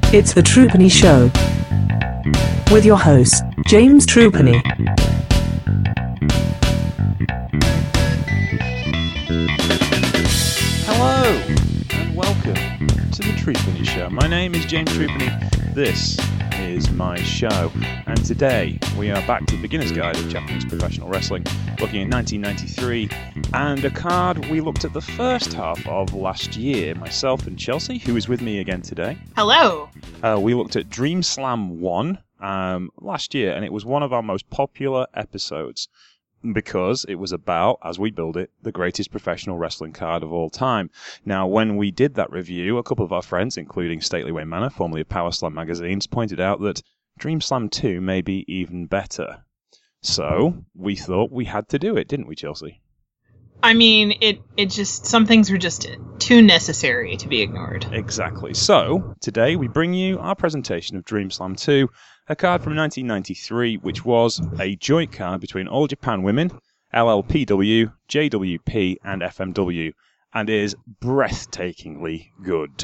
It's the Trupany Show. With your host, James Trupany. Hello, and welcome to the Trupany Show. My name is James Trupany. This is my show. And today, we are back to the Beginner's Guide of Japanese Professional Wrestling, looking at 1993, and a card we looked at the first half of last year. Myself and Chelsea, who is with me again today. Hello. We looked at Dream Slam 1 last year, and it was one of our most popular episodes because it was about, as we build it, the greatest professional wrestling card of all time. Now, when we did that review, a couple of our friends, including Stately Way Manor, formerly of Power Slam magazines, pointed out that Dream Slam 2 may be even better. So, we thought we had to do it, didn't we, Chelsea? I mean, it just, some things were just too necessary to be ignored. Exactly. So, today we bring you our presentation of Dream Slam 2, a card from 1993, which was a joint card between All Japan Women, LLPW, JWP, and FMW, and is breathtakingly good.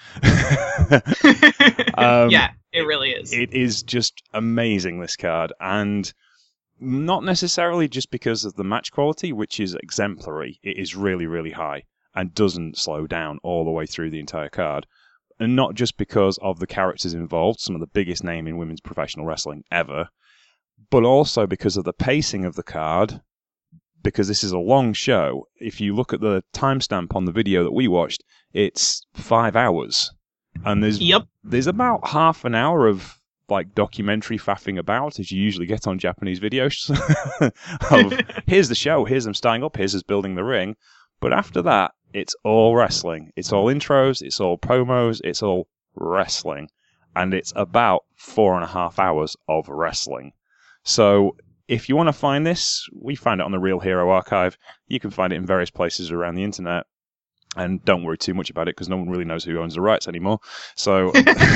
Yeah, it really is. It is just amazing, this card, and not necessarily just because of the match quality, which is exemplary. It is really, really high and doesn't slow down all the way through the entire card. And not just because of the characters involved, some of the biggest name in women's professional wrestling ever, but also because of the pacing of the card, because this is a long show. If you look at the timestamp on the video that we watched, it's 5 hours. And there's about half an hour of like documentary faffing about, as you usually get on Japanese videos. Of, here's the show, here's them starting up, here's us building the ring. But after that, it's all wrestling. It's all intros, it's all promos, it's all wrestling. And it's about 4.5 hours of wrestling. So, if you want to find this, we found it on the Real Hero Archive. You can find it in various places around the internet. And don't worry too much about it, because no one really knows who owns the rights anymore. So,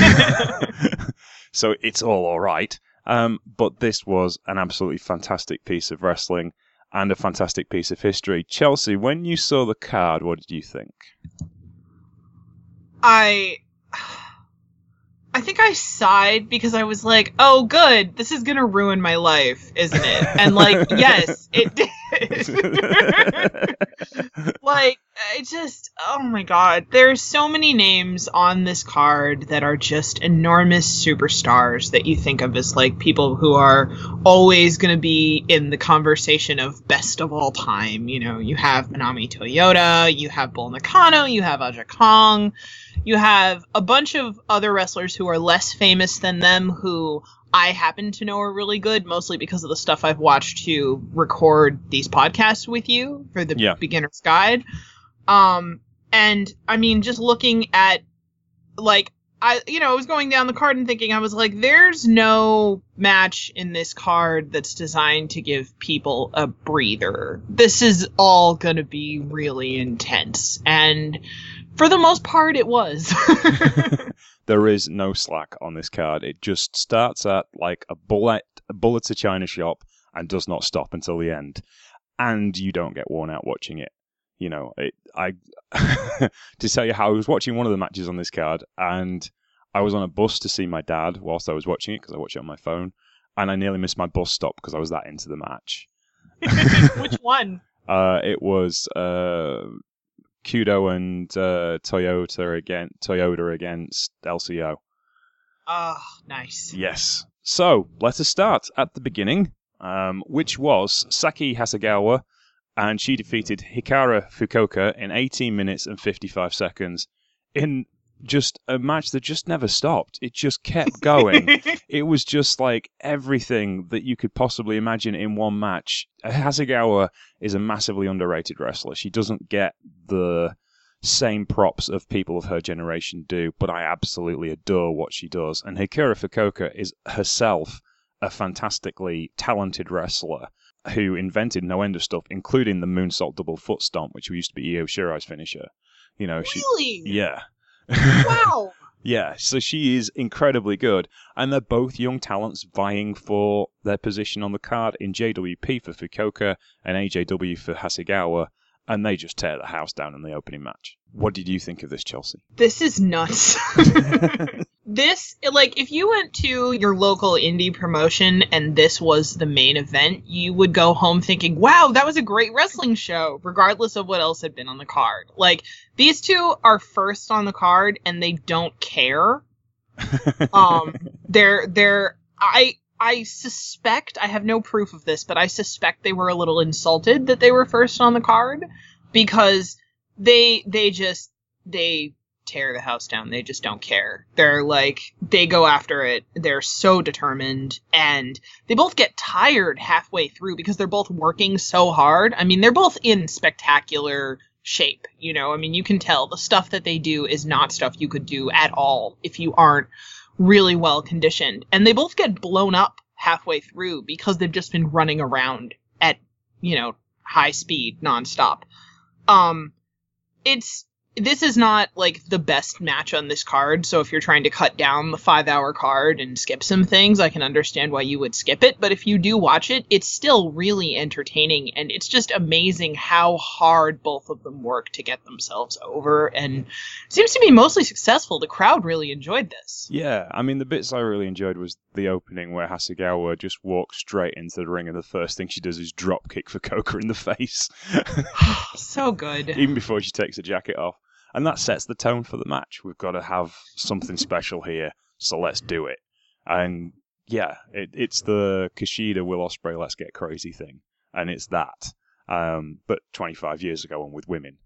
so it's all right. But this was an absolutely fantastic piece of wrestling and a fantastic piece of history. Chelsea, when you saw the card, what did you think? I think I sighed because I was like, oh, good, this is going to ruin my life, isn't it? And, like, yes, it did. Like, I just, oh my god, there's so many names on this card that are just enormous superstars that you think of as, like, people who are always going to be in the conversation of best of all time. You know, you have Manami Toyota, you have Bull Nakano, you have Aja Kong, you have a bunch of other wrestlers who are less famous than them who I happen to know are really good, mostly because of the stuff I've watched to record these podcasts with you for the Beginner's Guide. And I mean, just looking at, like, I was going down the card and thinking, I was like, there's no match in this card that's designed to give people a breather. This is all gonna be really intense. And for the most part, it was. There is no slack on this card. It just starts at like a bullet to China shop and does not stop until the end. And you don't get worn out watching it. You know, to tell you how I was watching one of the matches on this card, and I was on a bus to see my dad whilst I was watching it, because I watch it on my phone, and I nearly missed my bus stop because I was that into the match. Which one? It was Kudo and Toyota against LCO. Oh, nice. Yes. So, let us start at the beginning, which was Saki Hasegawa, and she defeated Hikaru Fukuoka in 18 minutes and 55 seconds in just a match that just never stopped. It just kept going. It was just like everything that you could possibly imagine in one match. Hasegawa is a massively underrated wrestler. She doesn't get the same props of people of her generation do, but I absolutely adore what she does. And Hikaru Fukuoka is herself a fantastically talented wrestler who invented no end of stuff, including the moonsault double foot stomp, which used to be Io Shirai's finisher. You know, really? Yeah. Wow. Yeah, so she is incredibly good. And they're both young talents vying for their position on the card in JWP for Fukuoka and AJW for Hasegawa. And they just tear the house down in the opening match. What did you think of this, Chelsea? This is nuts. this, like, if you went to your local indie promotion and this was the main event, you would go home thinking, wow, that was a great wrestling show, regardless of what else had been on the card. Like, these two are first on the card and they don't care. I suspect, I have no proof of this, but I suspect they were a little insulted that they were first on the card, because they tear the house down. They just don't care. They're like, they go after it. They're so determined, and they both get tired halfway through because they're both working so hard. I mean, they're both in spectacular shape, you know? I mean, you can tell the stuff that they do is not stuff you could do at all if you aren't really well conditioned. And they both get blown up halfway through because they've just been running around at, you know, high speed nonstop. This is not, like, the best match on this card, so if you're trying to cut down the 5-hour card and skip some things, I can understand why you would skip it, but if you do watch it, it's still really entertaining, and it's just amazing how hard both of them work to get themselves over, and seems to be mostly successful. The crowd really enjoyed this. Yeah, I mean, the bits I really enjoyed was the opening where Hasegawa just walks straight into the ring, and the first thing she does is drop kick for Coca in the face. So good. Even before she takes her jacket off. And that sets the tone for the match. We've got to have something special here, so let's do it. And yeah, it's the Kushida Will Ospreay let's get crazy thing. And it's that. But 25 years ago and with women.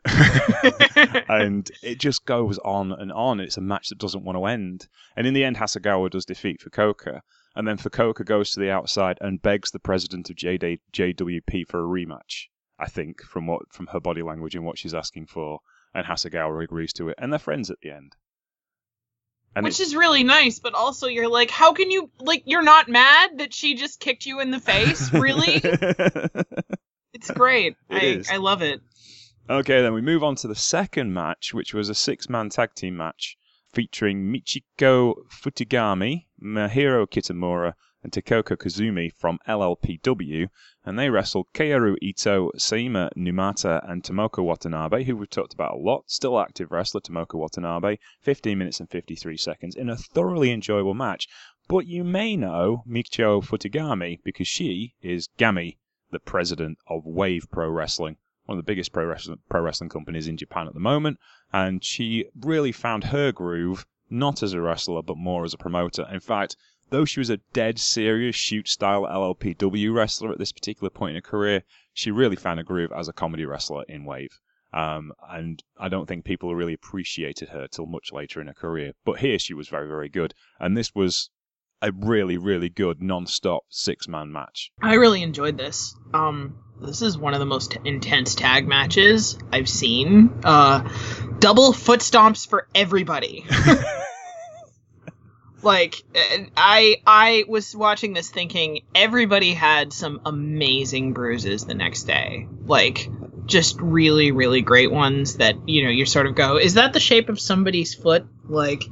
And it just goes on and on. It's a match that doesn't want to end. And in the end, Hasegawa does defeat Fukuoka. And then Fukuoka goes to the outside and begs the president of JWP for a rematch, I think, from her body language and what she's asking for. And Hasegawa agrees to it, and they're friends at the end. And which is really nice, but also you're like, how can you, like, you're not mad that she just kicked you in the face? Really? It's great. I love it. Okay, then we move on to the second match, which was a 6-man tag team match featuring Michiko Futigami, Mahiro Kitamura, and Takoko Kazumi from LLPW, and they wrestled Kaoru Ito, Saima Numata, and Tomoko Watanabe, who we've talked about a lot. Still active wrestler, Tomoko Watanabe, 15 minutes and 53 seconds in a thoroughly enjoyable match. But you may know Michiko Futigami because she is Gami, the president of Wave Pro Wrestling, one of the biggest pro wrestling companies in Japan at the moment, and she really found her groove, not as a wrestler, but more as a promoter. In fact, though she was a dead serious shoot-style LLPW wrestler at this particular point in her career, she really found a groove as a comedy wrestler in Wave. And I don't think people really appreciated her till much later in her career. But here she was very, very good. And this was a really, really good non-stop 6-man match. I really enjoyed this. This is one of the most intense tag matches I've seen. Double foot stomps for everybody. Like, I was watching this thinking everybody had some amazing bruises the next day. Like, just really, really great ones that, you know, you sort of go, is that the shape of somebody's foot? Like,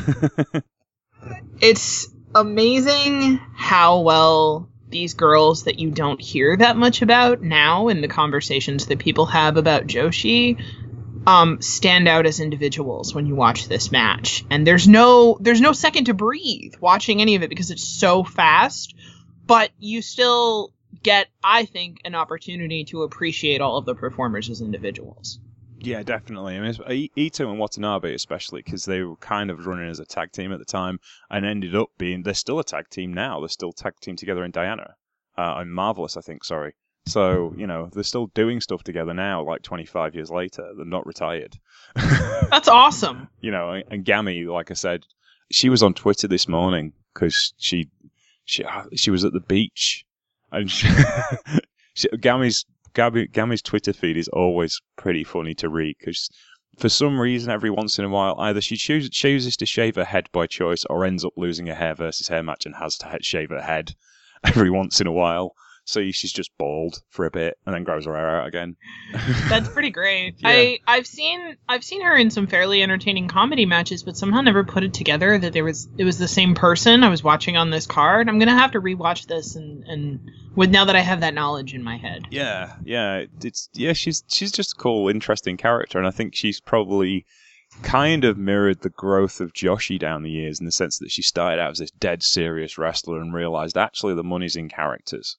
it's amazing how well these girls that you don't hear that much about now in the conversations that people have about Joshi stand out as individuals when you watch this match. And there's no second to breathe watching any of it because it's so fast, but you still get, I think, an opportunity to appreciate all of the performers as individuals. Yeah, definitely. I mean, Ito and Watanabe especially, because they were kind of running as a tag team at the time and ended up being, they're still a tag team now. They're still tag team together in Diana. I'm Marvelous, I think, sorry. So, you know, they're still doing stuff together now, like 25 years later. They're not retired. That's awesome. You know, and Gami, like I said, she was on Twitter this morning because she was at the beach. And Gami's Twitter feed is always pretty funny to read because for some reason, every once in a while, either she chooses to shave her head by choice or ends up losing a hair versus hair match and has to shave her head every once in a while. So she's just bald for a bit and then grows her hair out again. That's pretty great. Yeah. I've seen her in some fairly entertaining comedy matches, but somehow never put it together that it was the same person I was watching on this card. I'm gonna have to rewatch this and with now that I have that knowledge in my head. Yeah, she's just a cool, interesting character, and I think she's probably kind of mirrored the growth of Joshi down the years in the sense that she started out as this dead serious wrestler and realized actually the money's in characters,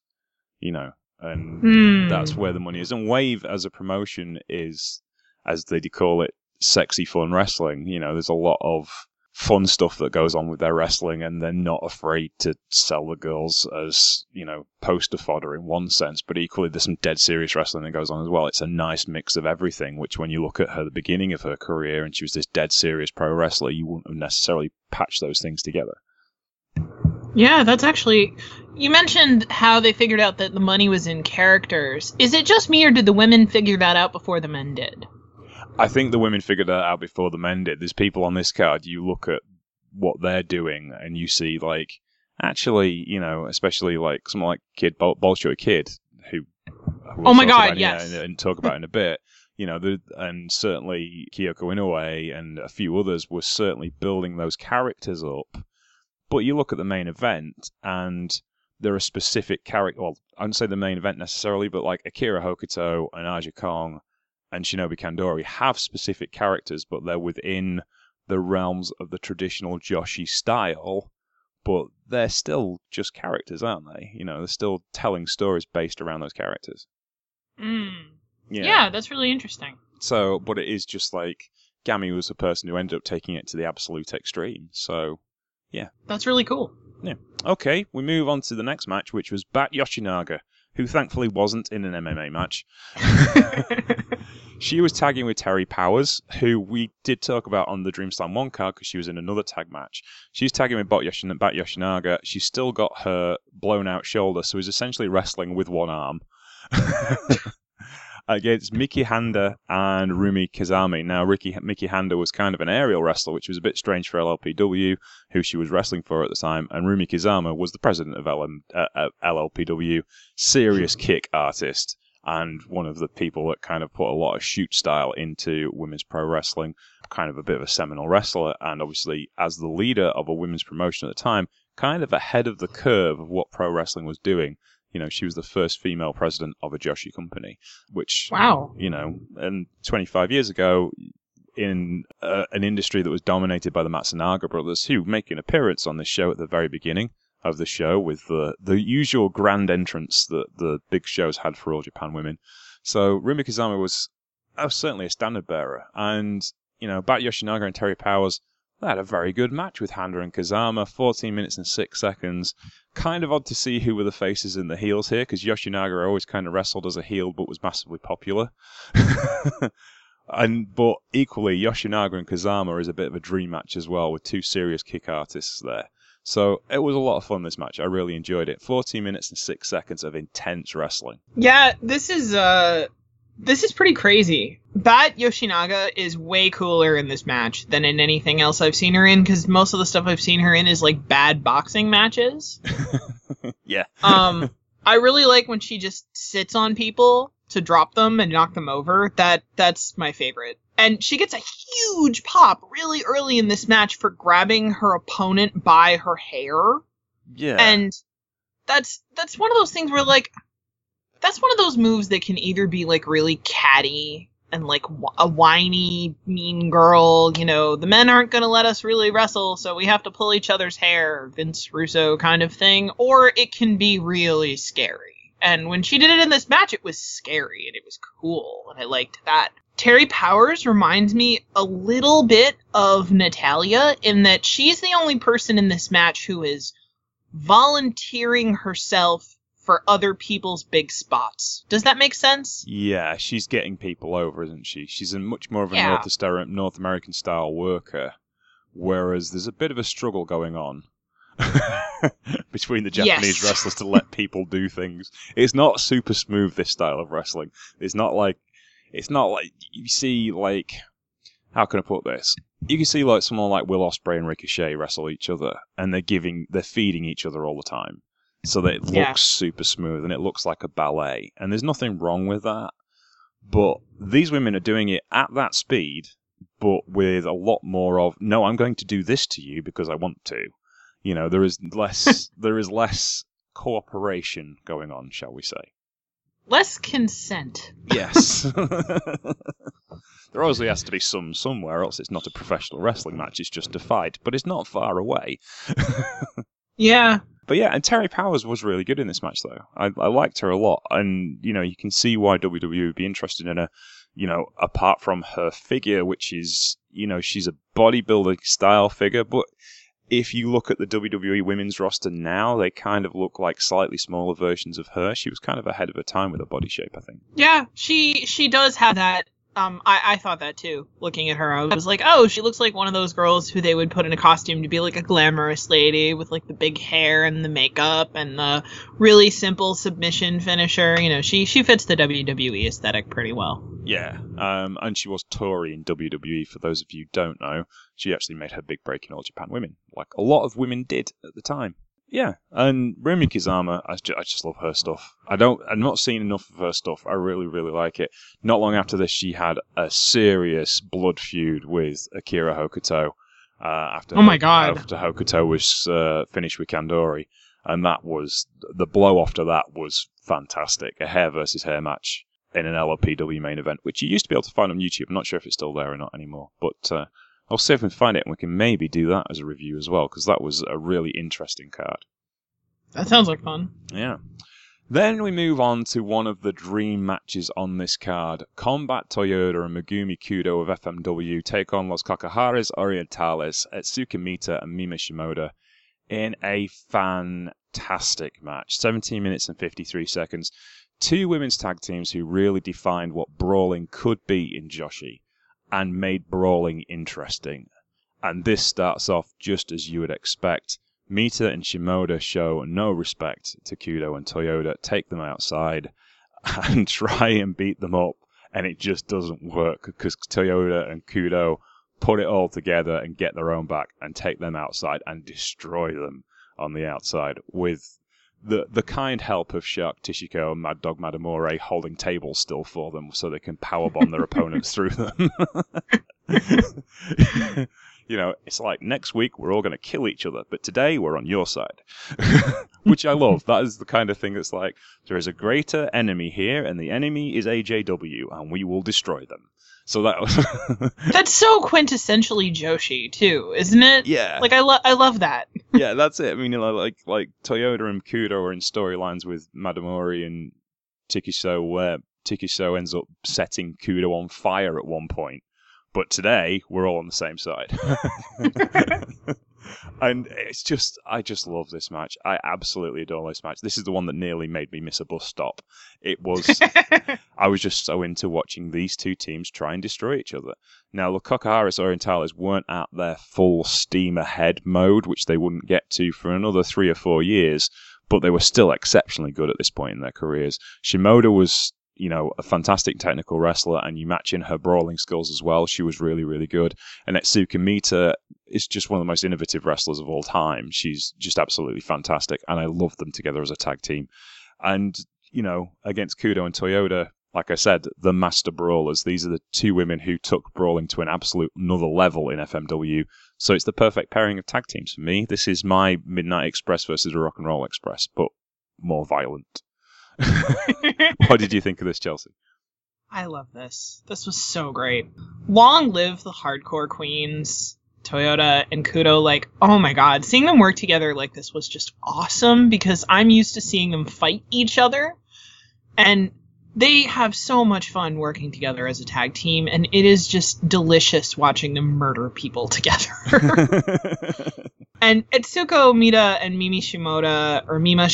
and that's where the money is. And Wave as a promotion is, as they call it, sexy fun wrestling. There's a lot of fun stuff that goes on with their wrestling, and they're not afraid to sell the girls as, poster fodder in one sense, but equally there's some dead serious wrestling that goes on as well. It's a nice mix of everything, which when you look at her, the beginning of her career, and she was this dead serious pro wrestler, you wouldn't have necessarily patched those things together. Yeah, that's actually... You mentioned how they figured out that the money was in characters. Is it just me, or did the women figure that out before the men did? I think the women figured that out before the men did. There's people on this card, you look at what they're doing, and you see, actually, especially someone like Bolshoi Kid, who oh my god, yes, and talk about in a bit, and certainly Kyoko Inoue and a few others were certainly building those characters up. But you look at the main event, and there are specific characters. Well, I wouldn't say the main event necessarily, but Akira Hokuto and Aja Kong and Shinobi Kandori have specific characters, but they're within the realms of the traditional Joshi style, but they're still just characters, aren't they? They're still telling stories based around those characters. Yeah, that's really interesting. So, but it is just Gami was the person who ended up taking it to the absolute extreme, so, yeah. That's really cool. Yeah. Okay, we move on to the next match, which was Bat Yoshinaga, who thankfully wasn't in an MMA match. She was tagging with Terry Powers, who we did talk about on the Dreamslam 1 card because she was in another tag match. She's tagging with Bat Yoshinaga. She's still got her blown out shoulder, so is essentially wrestling with one arm. Against Miki Handa and Rumi Kazami. Now, Miki Handa was kind of an aerial wrestler, which was a bit strange for LLPW, who she was wrestling for at the time, and Rumi Kazama was the president of LLPW, serious kick artist, and one of the people that kind of put a lot of shoot style into women's pro wrestling, kind of a bit of a seminal wrestler, and obviously, as the leader of a women's promotion at the time, kind of ahead of the curve of what pro wrestling was doing. She was the first female president of a Joshi company, which, wow, and 25 years ago, in an industry that was dominated by the Matsunaga brothers, who make an appearance on this show at the very beginning of the show with the usual grand entrance that the big shows had for All Japan Women. So Rumi Kazama was certainly a standard bearer. And, Bat Yoshinaga and Terry Powers, they had a very good match with Handa and Kazama, 14 minutes and 6 seconds. Kind of odd to see who were the faces and the heels here, because Yoshinaga always kind of wrestled as a heel, but was massively popular. But equally, Yoshinaga and Kazama is a bit of a dream match as well, with two serious kick artists there. So it was a lot of fun, this match. I really enjoyed it. 14 minutes and 6 seconds of intense wrestling. Yeah, this is pretty crazy. Bat Yoshinaga is way cooler in this match than in anything else I've seen her in, because most of the stuff I've seen her in is bad boxing matches. Yeah. I really like when she just sits on people to drop them and knock them over. That's my favorite. And she gets a huge pop really early in this match for grabbing her opponent by her hair. Yeah. And that's one of those things where that's one of those moves that can either be really catty and a whiny mean girl, the men aren't going to let us really wrestle, so we have to pull each other's hair, Vince Russo kind of thing, or it can be really scary. And when she did it in this match, it was scary and it was cool, and I liked that. Terry Powers reminds me a little bit of Natalya in that she's the only person in this match who is volunteering herself for other people's big spots. Does that make sense? Yeah, she's getting people over, isn't she? She's much more of a North American style worker, whereas there's a bit of a struggle going on between the Japanese wrestlers to let people do things. It's not super smooth, this style of wrestling. It's not like you see, how can I put this? You can see someone like Will Ospreay and Ricochet wrestle each other, and they're feeding each other all the time. So that it looks super smooth and it looks like a ballet. And there's nothing wrong with that. But these women are doing it at that speed, but with a lot more of, no, I'm going to do this to you because I want to. There is less cooperation going on, shall we say. Less consent. Yes. There obviously has to be some somewhere, else it's not a professional wrestling match, it's just a fight. But it's not far away. Yeah. But yeah, and Terry Powers was really good in this match, though. I liked her a lot. And, you know, you can see why WWE would be interested in her, you know, apart from her figure, which is, you know, she's a bodybuilding style figure. But if you look at the WWE women's roster now, they kind of look like slightly smaller versions of her. She was kind of ahead of her time with her body shape, I think. Yeah, she does have that. I thought that too. Looking at her, I was like, oh, she looks like one of those girls who they would put in a costume to be like a glamorous lady with like the big hair and the makeup and the really simple submission finisher. You know, she fits the WWE aesthetic pretty well. Yeah, and she was Tori in WWE. For those of you who don't know, she actually made her big break in All Japan Women, like a lot of women did at the time. Yeah, and Rumi Kizama, I just love her stuff. I've not seen enough of her stuff. I really, really like it. Not long after this, she had a serious blood feud with Akira Hokuto. After Hokuto was finished with Kandori, and that was the blow after that was fantastic. A hair versus hair match in an LLPW main event, which you used to be able to find on YouTube. I'm not sure if it's still there or not anymore, but I'll see if we can find it, and we can maybe do that as a review as well, because that was a really interesting card. That sounds like fun. Yeah. Then we move on to one of the dream matches on this card. Combat Toyota and Megumi Kudo of FMW take on Los Kakahares Orientales, Etsuka Mita and Mima Shimoda in a fantastic match. 17 minutes and 53 seconds. Two women's tag teams who really defined what brawling could be in Joshi and made brawling interesting. And this starts off just as you would expect. Mita and Shimoda show no respect to Kudo and Toyota, take them outside and try and beat them up, and it just doesn't work because Toyota and Kudo put it all together and get their own back and take them outside and destroy them on the outside with the kind help of Shark Tishiko and Mad Dog Madamore holding tables still for them so they can powerbomb their opponents through them. You know, it's like next week we're all going to kill each other, but today we're on your side. Which I love. That is the kind of thing that's like, there is a greater enemy here, and the enemy is AJW, and we will destroy them. So that was... That's so quintessentially Joshi, too, isn't it? Yeah. Like, I love that. Yeah, that's it. I mean, you know, like Toyota and Kudo are in storylines with Madamori and Tikiso, where Tikiso ends up setting Kudo on fire at one point. But today, we're all on the same side. And it's just, I just love this match. I absolutely adore this match. This is the one that nearly made me miss a bus stop. It was, I was just so into watching these two teams try and destroy each other. Now, the Kakahares Orientales weren't at their full steam ahead mode, which they wouldn't get to for another 3 or 4 years, but they were still exceptionally good at this point in their careers. Shimoda was, you know, a fantastic technical wrestler, and you match in her brawling skills as well. She was really, really good. And Etsuka Mita is just one of the most innovative wrestlers of all time. She's just absolutely fantastic, and I love them together as a tag team. And, you know, against Kudo and Toyota, like I said, the master brawlers. These are the two women who took brawling to an absolute another level in FMW. So it's the perfect pairing of tag teams for me. This is my Midnight Express versus a Rock and Roll Express, but more violent. What did you think of this, Chelsea? I love this. This was so great. Long live the hardcore queens, Toyota and Kudo. Like, oh my god, seeing them work together like this was just awesome, because I'm used to seeing them fight each other, and they have so much fun working together as a tag team, and it is just delicious watching them murder people together. And Etsuko Mita and Mima Shimoda,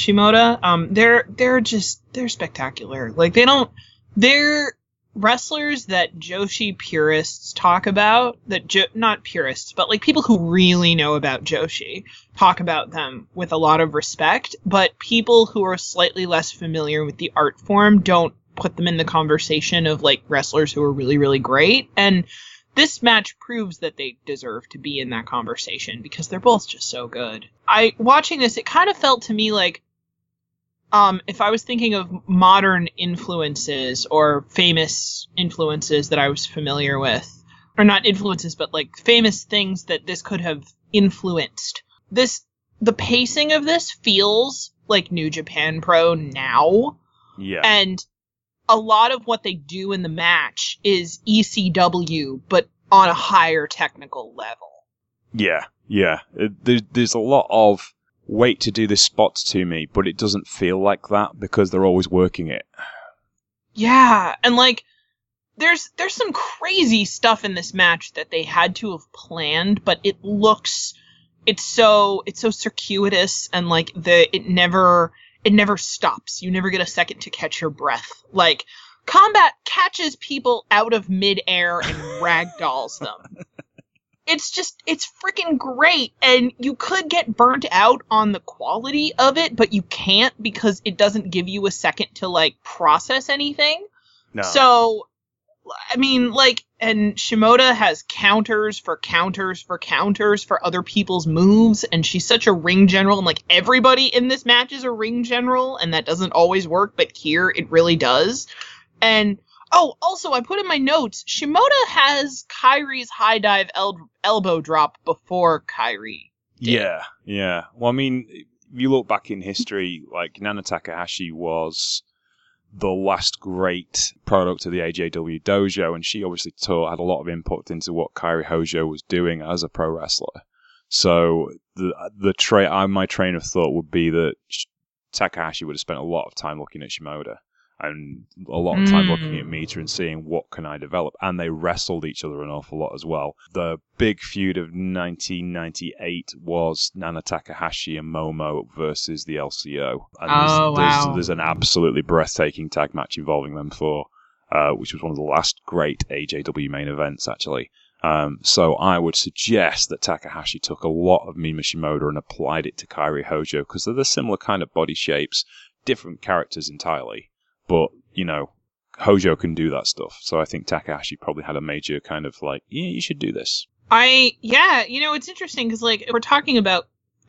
they're spectacular. Like, they're wrestlers that Joshi purists talk about, not purists, but like people who really know about Joshi talk about them with a lot of respect, but people who are slightly less familiar with the art form don't put them in the conversation of like wrestlers who are really, really great. And this match proves that they deserve to be in that conversation because they're both just so good. Watching this, it kind of felt to me like, if I was thinking of modern influences or famous influences that I was familiar with, or not influences, but like famous things that this could have influenced. The pacing of this feels like New Japan Pro now. Yeah. And a lot of what they do in the match is ECW, but on a higher technical level. Yeah. There's a lot of wait to do this spot to me, but it doesn't feel like that because they're always working it. Yeah, and like there's some crazy stuff in this match that they had to have planned, but it's so circuitous, and like it never stops. You never get a second to catch your breath. Like Combat catches people out of midair and ragdolls them. It's freaking great, and you could get burnt out on the quality of it, but you can't because it doesn't give you a second to, like, process anything. No. So, I mean, like, and Shimoda has counters for other people's moves, and she's such a ring general, and, like, everybody in this match is a ring general, and that doesn't always work, but here it really does. And... oh, also, I put in my notes, Shimoda has Kairi's high dive elbow drop before Kairi did. Yeah. Well, I mean, if you look back in history, like, Nana Takahashi was the last great product of the AJW dojo, and she obviously had a lot of input into what Kairi Hojo was doing as a pro wrestler. So, my train of thought would be that Takahashi would have spent a lot of time looking at Shimoda. And a lot of time looking at Mita and seeing what can I develop. And they wrestled each other an awful lot as well. The big feud of 1998 was Nana Takahashi and Momo versus the LCO. And there's an absolutely breathtaking tag match involving them which was one of the last great AJW main events, actually. So I would suggest that Takahashi took a lot of Mima Shimoda and applied it to Kairi Hojo, because they're the similar kind of body shapes, different characters entirely. But, you know, Hojo can do that stuff. So I think Takahashi probably had a major kind of like, yeah, you should do this. It's interesting because, like, if we're talking about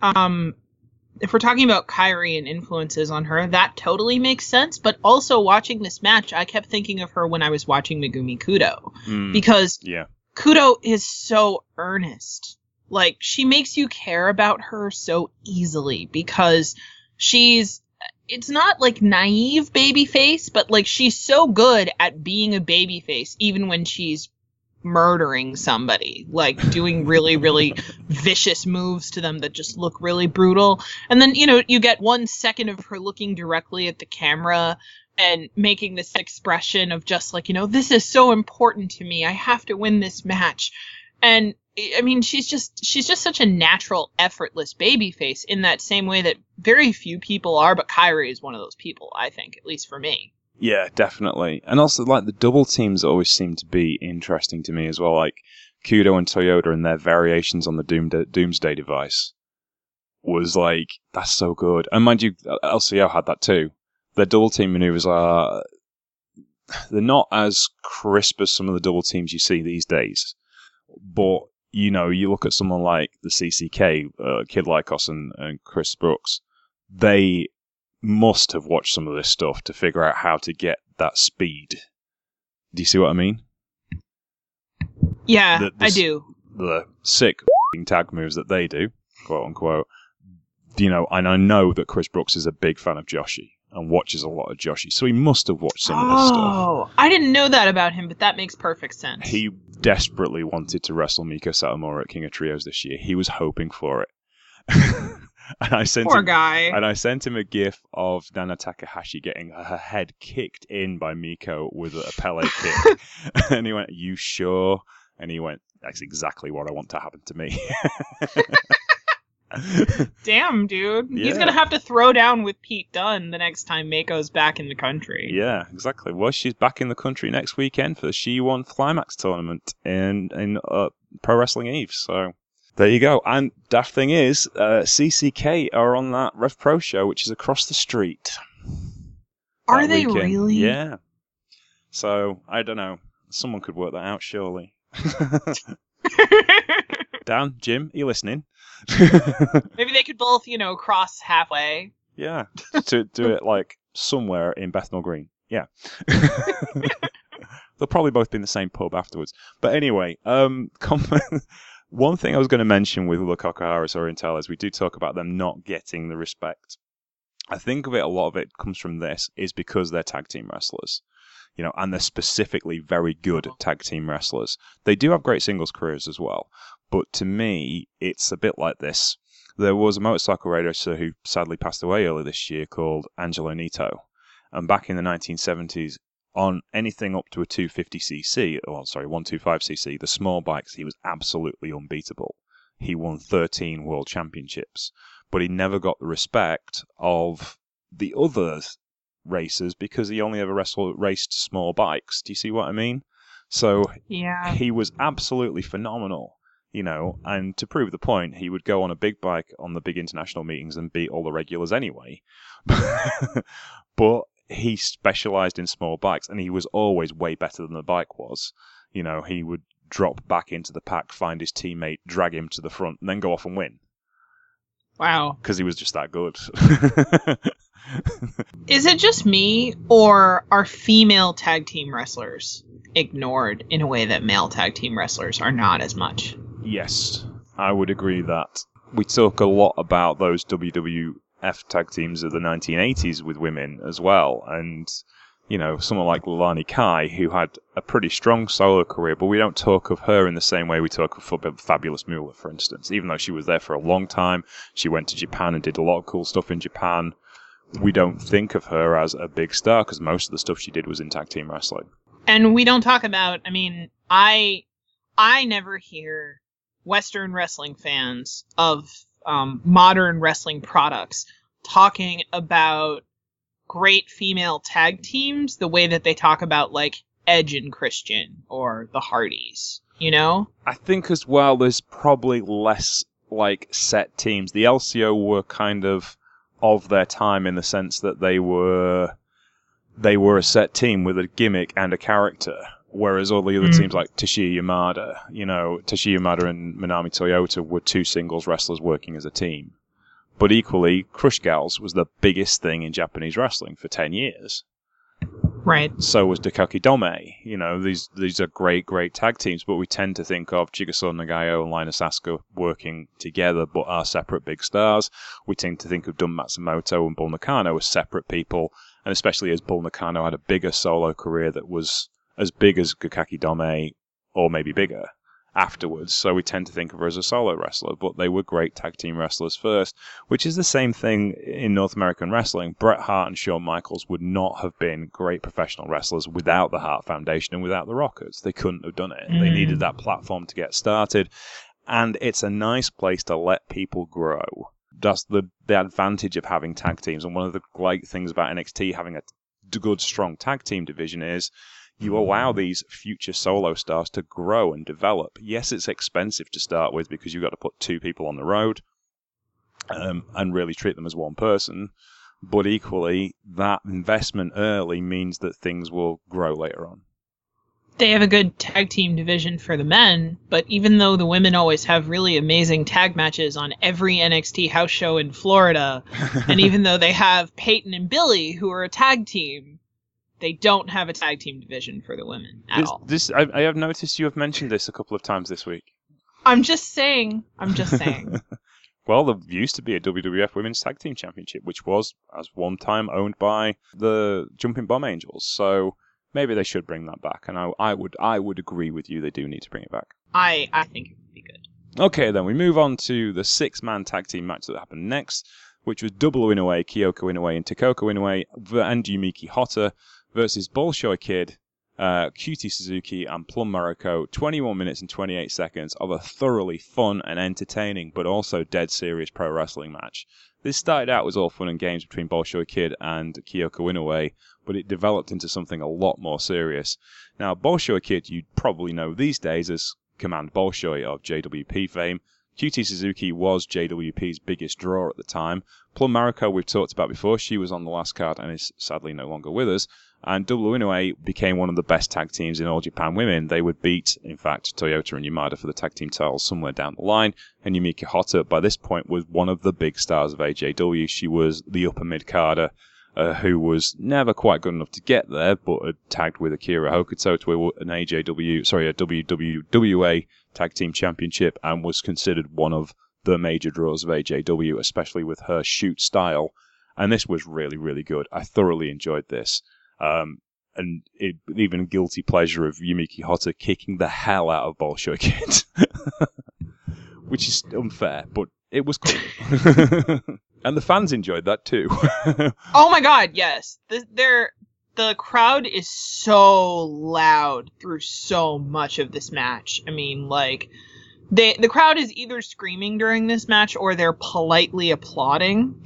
Kairi and influences on her, that totally makes sense. But also watching this match, I kept thinking of her when I was watching Megumi Kudo. Because Kudo is so earnest. Like, she makes you care about her so easily because it's not like naive babyface, but like she's so good at being a babyface even when she's murdering somebody, like doing really, really vicious moves to them that just look really brutal. And then, you know, you get 1 second of her looking directly at the camera and making this expression of just like, you know, this is so important to me. I have to win this match. And I mean, she's just such a natural, effortless babyface in that same way that very few people are, but Kairi is one of those people, I think, at least for me. Yeah, definitely. And also, like, the double teams always seem to be interesting to me as well, like Kudo and Toyota and their variations on the Doomsday device was like, that's so good. And mind you, LCO had that too. Their double team maneuvers they're not as crisp as some of the double teams you see these days, but you know, you look at someone like the CCK, Kid Lycos and Chris Brooks, they must have watched some of this stuff to figure out how to get that speed. Do you see what I mean? Yeah, I do. The sick tag moves that they do, quote unquote. You know, and I know that Chris Brooks is a big fan of Joshi and watches a lot of Joshi, so he must have watched some of this stuff. Oh, I didn't know that about him, but that makes perfect sense. He desperately wanted to wrestle Miko Satomura at King of Trios this year. He was hoping for it. And I sent him a gif of Nana Takahashi getting her head kicked in by Miko with a Pele kick. And he went, "You sure?" And he went, "That's exactly what I want to happen to me." Damn, dude. Yeah. He's going to have to throw down with Pete Dunne the next time Mako's back in the country. Yeah, exactly. Well, she's back in the country next weekend for the She-Won Climax tournament in Pro Wrestling Eve. So there you go. And daft thing is, CCK are on that Rev Pro show, which is across the street. Are they really? Yeah. So, I don't know. Someone could work that out, surely. Dan, Jim, are you listening? Maybe they could both, cross halfway. Yeah, to do it like somewhere in Bethnal Green. Yeah. They'll probably both be in the same pub afterwards. But anyway, one thing I was going to mention with the Kakahara Oriental is we do talk about them not getting the respect. I think a lot of it comes from this, is because they're tag team wrestlers. and they're specifically very good tag team wrestlers. They do have great singles careers as well, but to me, it's a bit like this. There was a motorcycle racer who sadly passed away earlier this year called Angelo Neto, and back in the 1970s, on anything up to a 250cc, 125cc, the small bikes, he was absolutely unbeatable. He won 13 world championships, but he never got the respect of the other racers because he only ever raced small bikes. Do you see what I mean? So Yeah. he was absolutely phenomenal, and to prove the point, he would go on a big bike on the big international meetings and beat all the regulars anyway. But he specialized in small bikes, and he was always way better than the bike was. He would drop back into the pack, find his teammate, drag him to the front, and then go off and win. Wow. Because he was just that good. Is it just me, or are female tag team wrestlers ignored in a way that male tag team wrestlers are not as much? Yes, I would agree that. We talk a lot about those WWF tag teams of the 1980s with women as well, and someone like Lilani Kai, who had a pretty strong solo career, but we don't talk of her in the same way we talk of Fabulous Moolah, for instance. Even though she was there for a long time, she went to Japan and did a lot of cool stuff in Japan. We don't think of her as a big star because most of the stuff she did was in tag team wrestling. And we don't talk about, I never hear Western wrestling fans of modern wrestling products talking about great female tag teams the way that they talk about, like, Edge and Christian or the Hardys, I think as well there's probably less, set teams. The LCO were kind of their time in the sense that they were a set team with a gimmick and a character, whereas all the other teams like Toshiya Yamada and Manami Toyota were two singles wrestlers working as a team. But equally, Crush Gals was the biggest thing in Japanese wrestling for 10 years. Right. So was Dakaki Dome. These are great, great tag teams, but we tend to think of Chigusa Nagayo and Linus Asuka working together, but are separate big stars. We tend to think of Dun Matsumoto and Bull Nakano as separate people, and especially as Bull Nakano had a bigger solo career that was as big as Gakaki Dome, or maybe bigger, afterwards. So we tend to think of her as a solo wrestler, but they were great tag team wrestlers first, which is the same thing in North American wrestling. Bret Hart and Shawn Michaels would not have been great professional wrestlers without the Hart Foundation and without the Rockers. They couldn't have done it. They needed that platform to get started, and it's a nice place to let people grow. That's the advantage of having tag teams, and one of the great things about NXT having a good, strong tag team division is you allow these future solo stars to grow and develop. Yes, it's expensive to start with because you've got to put two people on the road and really treat them as one person. But equally, that investment early means that things will grow later on. They have a good tag team division for the men, but even though the women always have really amazing tag matches on every NXT house show in Florida, and even though they have Peyton and Billy, who are a tag team, they don't have a tag team division for the women at all. I have noticed you have mentioned this a couple of times this week. I'm just saying. Well, there used to be a WWF Women's Tag Team Championship, which was, at one time, owned by the Jumping Bomb Angels. So maybe they should bring that back. And I would agree with you. They do need to bring it back. I think it would be good. Okay, then we move on to the 6-man tag team match that happened next, which was Double Inoue, Kyoko Inoue, and Takoko Inoue, and Yumiki Hotta versus Bolshoi Kid, QT Suzuki, and Plum Mariko. 21 minutes and 28 seconds of a thoroughly fun and entertaining, but also dead serious pro wrestling match. This started out as all fun and games between Bolshoi Kid and Kyoko Inoue, but it developed into something a lot more serious. Now, Bolshoi Kid you'd probably know these days as Command Bolshoi of JWP fame. QT Suzuki was JWP's biggest draw at the time. Plum Mariko we've talked about before. She was on the last card and is sadly no longer with us. And Double Inoue became one of the best tag teams in All Japan Women. They would beat, in fact, Toyota and Yamada for the tag team titles somewhere down the line. And Yumiki Hotta, by this point, was one of the big stars of AJW. She was the upper mid-carder who was never quite good enough to get there, but had tagged with Akira Hokuto to a WWA Tag Team Championship and was considered one of the major draws of AJW, especially with her shoot style. And this was really, really good. I thoroughly enjoyed this. and even guilty pleasure of Yumiki Hotta kicking the hell out of Bolshoi Kid. Which is unfair, but it was cool. And the fans enjoyed that too. Oh my god, yes. The crowd is so loud through so much of this match. I mean, like, the crowd is either screaming during this match or they're politely applauding.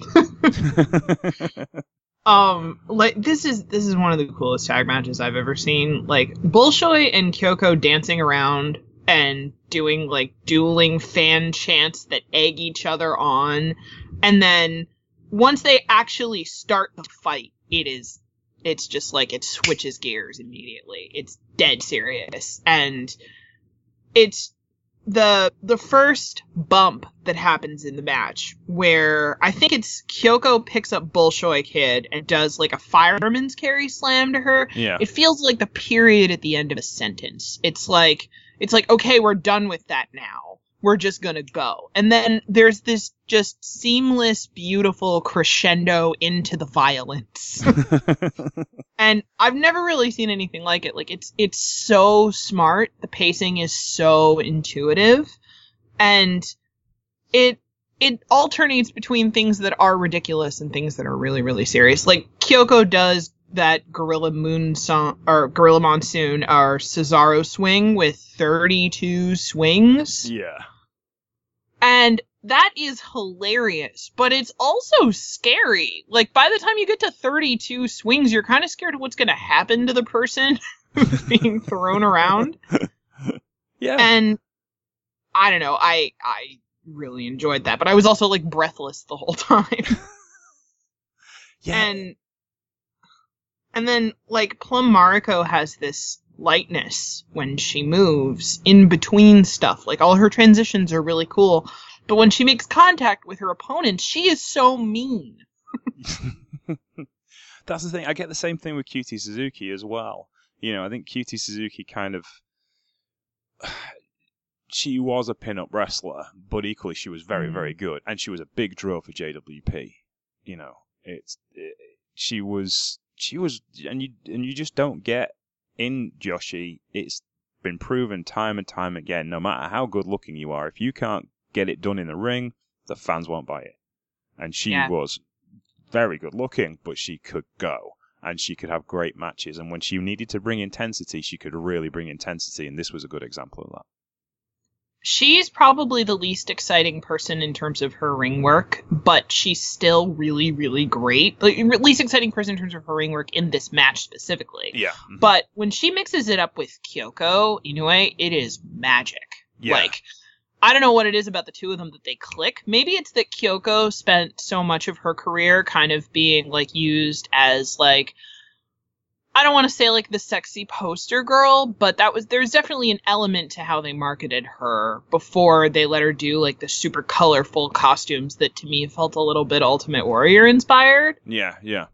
Like, this is one of the coolest tag matches I've ever seen. Like, Bolshoi and Kyoko dancing around and doing, like, dueling fan chants that egg each other on. And then once they actually start the fight, it's just like it switches gears immediately. It's dead serious. And it's the first bump that happens in the match where I think it's Kyoko picks up Bolshoi Kid and does like a fireman's carry slam to her. Yeah. It feels like the period at the end of a sentence. It's like, okay, we're done with that now. We're just gonna go. And then there's this just seamless, beautiful crescendo into the violence. And I've never really seen anything like it. Like, it's so smart. The pacing is so intuitive. And it alternates between things that are ridiculous and things that are really, really serious. Like, Kyoko does that Gorilla Monsoon or Cesaro swing with 32 swings. Yeah. And that is hilarious, but it's also scary. Like, by the time you get to 32 swings, you're kind of scared of what's going to happen to the person who's being thrown around. Yeah. And I don't know, I really enjoyed that, but I was also, like, breathless the whole time. Yeah. And then, like, Plum Mariko has this lightness when she moves in between stuff. Like, all her transitions are really cool, but when she makes contact with her opponent, she is so mean. That's the thing. I get the same thing with Cutie Suzuki as well. You know, I think Cutie Suzuki kind of... She was a pin-up wrestler, but equally she was very, very good, and she was a big draw for JWP. You know, she was, and you just don't get in Joshi. It's been proven time and time again. No matter how good looking you are, if you can't get it done in the ring, the fans won't buy it. And she was very good looking, but she could go, and she could have great matches. And when she needed to bring intensity, she could really bring intensity, and this was a good example of that. She's probably the least exciting person in terms of her ring work, but she's still really, really great. Like, least exciting person in terms of her ring work in this match specifically. Yeah. But when she mixes it up with Kyoko Inoue, it is magic. Yeah. Like, I don't know what it is about the two of them that they click. Maybe it's that Kyoko spent so much of her career kind of being, like, used as, like, I don't want to say, like, the sexy poster girl, but there's definitely an element to how they marketed her before they let her do, like, the super colorful costumes that, to me, felt a little bit Ultimate Warrior inspired. Yeah, yeah.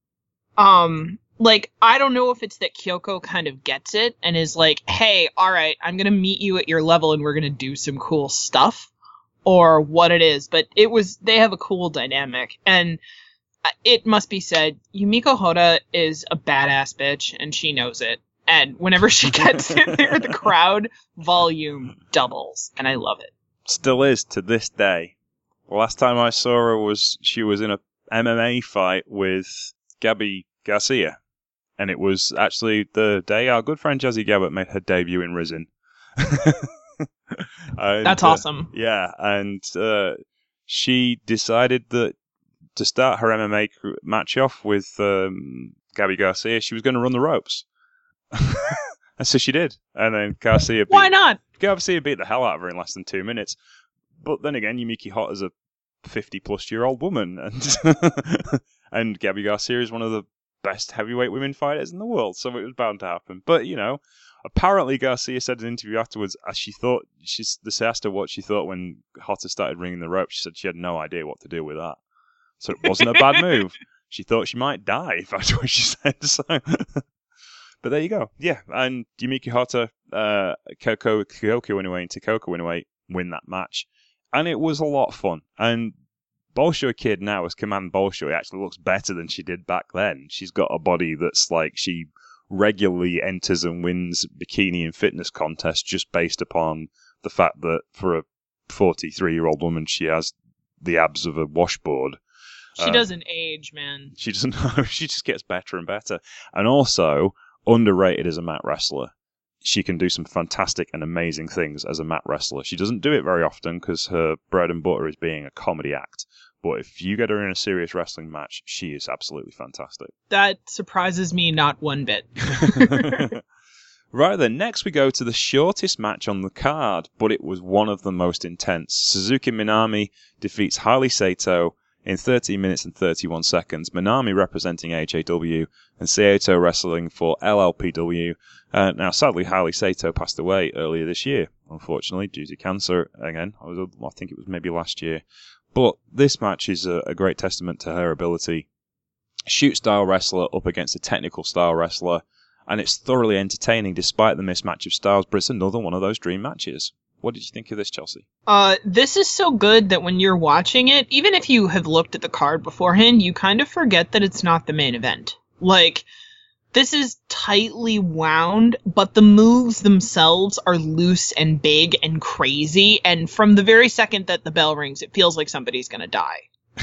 Like, I don't know if it's that Kyoko kind of gets it and is like, hey, all right, I'm going to meet you at your level and we're going to do some cool stuff, or what it is, but they have a cool dynamic. And it must be said, Yumiko Hotta is a badass bitch, and she knows it. And whenever she gets in there, the crowd volume doubles, and I love it. Still is to this day. The last time I saw her she was in a MMA fight with Gabby Garcia, and it was actually the day our good friend Jazzy Gabbert made her debut in Risen. That's awesome. Yeah, and she decided that to start her MMA match off with Gabby Garcia, she was going to run the ropes. And so she did. And then Garcia beat the hell out of her in less than 2 minutes. But then again, Yumiki Hotta is a 50-plus-year-old woman. And Gabby Garcia is one of the best heavyweight women fighters in the world. So it was bound to happen. But, you know, apparently Garcia said in an interview afterwards, as they asked her what she thought when Hotta started ringing the ropes, she said she had no idea what to do with that. So it wasn't a bad move. She thought she might die, if that's what she said. So. But there you go. Yeah, and Yumiki Hotta, Kyoko Inoue, and Takoko Inoue win that match. And it was a lot of fun. And Bolshoi Kid now, as Command Bolshoi, actually looks better than she did back then. She's got a body that's like she regularly enters and wins bikini and fitness contests just based upon the fact that for a 43-year-old woman, she has the abs of a washboard. She doesn't age, man. She doesn't know. She just gets better and better. And also, underrated as a mat wrestler. She can do some fantastic and amazing things as a mat wrestler. She doesn't do it very often because her bread and butter is being a comedy act. But if you get her in a serious wrestling match, she is absolutely fantastic. That surprises me not one bit. Right then, next we go to the shortest match on the card, but it was one of the most intense. Suzuki Minami defeats Hailey Sato in 13 minutes and 31 seconds. Minami representing AJW and Sato wrestling for LLPW. Now, sadly, Hailey Sato passed away earlier this year, unfortunately, due to cancer again. I think it was maybe last year. But this match is a great testament to her ability. Shoot-style wrestler up against a technical-style wrestler. And it's thoroughly entertaining despite the mismatch of styles, but it's another one of those dream matches. What did you think of this, Chelsea? This is so good that when you're watching it, even if you have looked at the card beforehand, you kind of forget that it's not the main event. Like, this is tightly wound, but the moves themselves are loose and big and crazy, and from the very second that the bell rings, it feels like somebody's gonna die.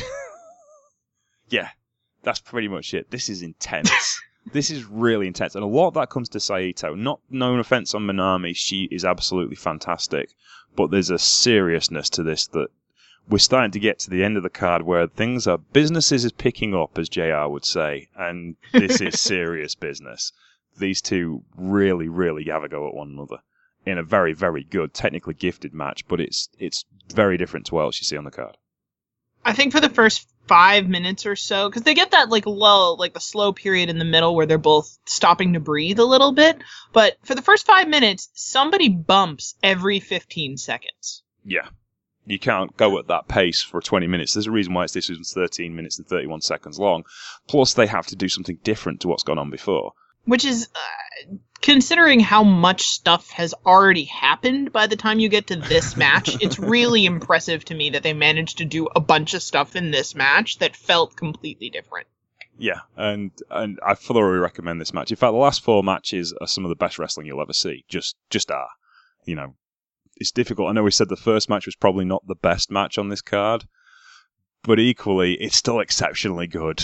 Yeah, that's pretty much it. This is intense. This is really intense, and a lot of that comes to Saito. No offense on Minami, she is absolutely fantastic, but there's a seriousness to this that we're starting to get to the end of the card where businesses is picking up, as JR would say, and this is serious business. These two really, really have a go at one another in a very, very good, technically gifted match, but it's very different to what else you see on the card. I think for the first 5 minutes or so, because they get that like lull, like the slow period in the middle where they're both stopping to breathe a little bit. But for the first 5 minutes, somebody bumps every 15 seconds. Yeah. You can't go at that pace for 20 minutes. There's a reason why this was 13 minutes and 31 seconds long. Plus, they have to do something different to what's gone on before. Which is, considering how much stuff has already happened by the time you get to this match, it's really impressive to me that they managed to do a bunch of stuff in this match that felt completely different. Yeah, and I thoroughly recommend this match. In fact, the last 4 matches are some of the best wrestling you'll ever see. Just are. You know, it's difficult. I know we said the first match was probably not the best match on this card, but equally, it's still exceptionally good.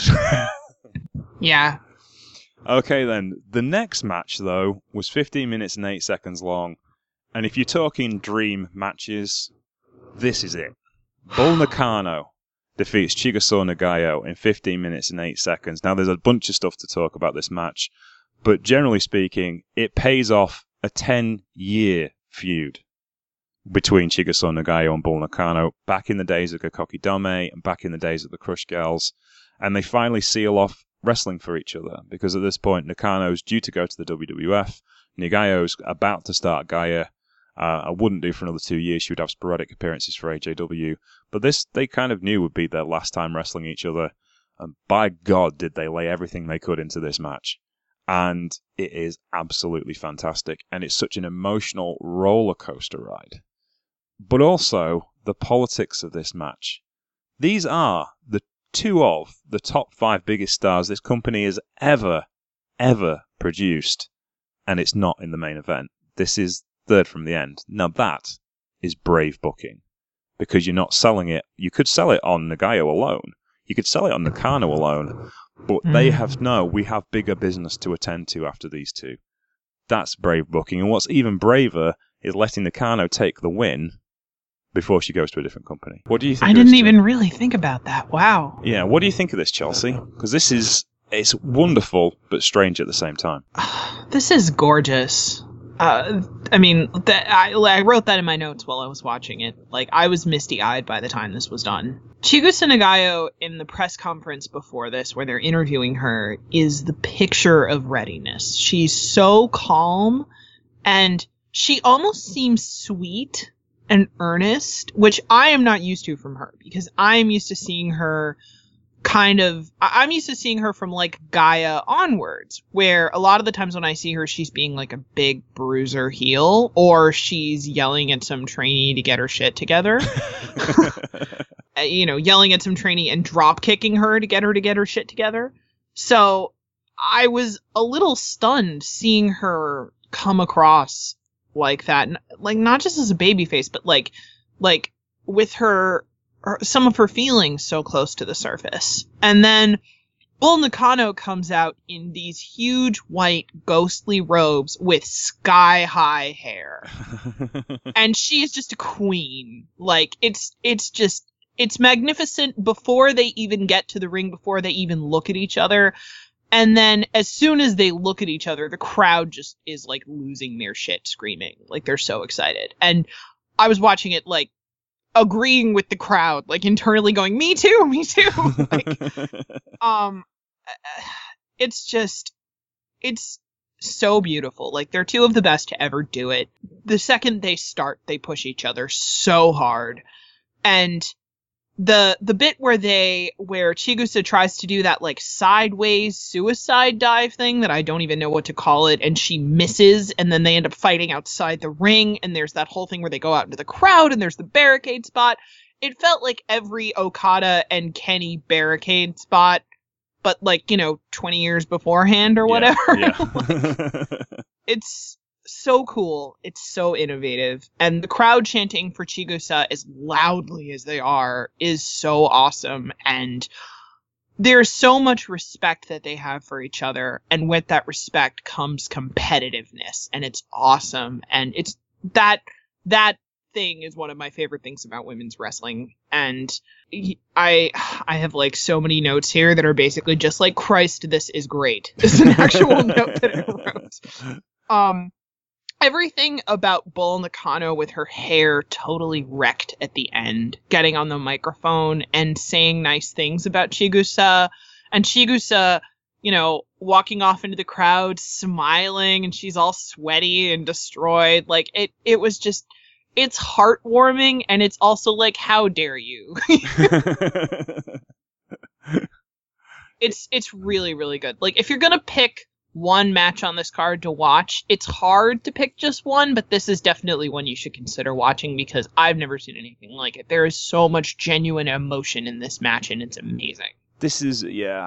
Yeah. Okay then, the next match though was 15 minutes and 8 seconds long, and if you're talking dream matches, this is it. Bull Nakano defeats Chigusa Nagayo in 15 minutes and 8 seconds. Now there's a bunch of stuff to talk about this match, but generally speaking, it pays off a 10-year feud between Chigusa Nagayo and Bull Nakano back in the days of Kokoki Dome and back in the days of the Crush Gals, and they finally seal off wrestling for each other, because at this point Nakano's due to go to the WWF, Nagayo's about to start Gaia. I wouldn't do for another 2 years. She would have sporadic appearances for AJW, but this they kind of knew would be their last time wrestling each other, and by God did they lay everything they could into this match, and it is absolutely fantastic, and it's such an emotional roller coaster ride. But also the politics of this match. These are the 2 of the top 5 biggest stars this company has ever produced, and it's not in the main event. This is third from the end. Now that is brave booking, because you're not selling it. You could sell it on Nagayo alone. You could sell it on Nakano alone, but they we have bigger business to attend to after these 2. That's brave booking, and what's even braver is letting Nakano take the win before she goes to a different company. What do you think? I didn't even really think about that. Wow. Yeah, what do you think of this, Chelsea? Because it's wonderful, but strange at the same time. This is gorgeous. I mean, I wrote that in my notes while I was watching it. Like, I was misty-eyed by the time this was done. Chigusa Nagayo, in the press conference before this, where they're interviewing her, is the picture of readiness. She's so calm, and she almost seems sweet and earnest, which I am not used to from her, because I'm used to seeing her I'm used to seeing her from like Gaia onwards, where a lot of the times when I see her, she's being like a big bruiser heel, or she's yelling at some trainee to get her shit together. Yelling at some trainee and drop kicking her to get her shit together. So I was a little stunned seeing her come across like that, like not just as a babyface, but like with some of her feelings so close to the surface. And then Bull Nakano comes out in these huge white ghostly robes with sky high hair. And she is just a queen. Like it's magnificent before they even get to the ring, before they even look at each other. And then as soon as they look at each other, the crowd just is like losing their shit screaming. Like they're so excited. And I was watching it like agreeing with the crowd, like internally going, me too, me too. Like, it's so beautiful. Like they're two of the best to ever do it. The second they start, they push each other so hard. And the bit where Chigusa tries to do that like sideways suicide dive thing that I don't even know what to call it, and she misses, and then they end up fighting outside the ring, and there's that whole thing where they go out into the crowd and there's the barricade spot. It felt like every Okada and Kenny barricade spot, but like, 20 years beforehand or whatever. Yeah. It's so cool. It's so innovative. And the crowd chanting for Chigusa as loudly as they are is so awesome. And there's so much respect that they have for each other. And with that respect comes competitiveness. And it's awesome. And it's that thing is one of my favorite things about women's wrestling. And I have like so many notes here that are basically just like, Christ, this is great. This is an actual note that I wrote. Everything about Bull Nakano with her hair totally wrecked at the end, getting on the microphone and saying nice things about Chigusa, and Chigusa, walking off into the crowd, smiling, and she's all sweaty and destroyed. Like it was just, it's heartwarming, and it's also like, how dare you? It's really, really good. Like if you're gonna pick one match on this card to watch, it's hard to pick just one, but this is definitely one you should consider watching because I've never seen anything like it. There is so much genuine emotion in this match, and it's amazing. This is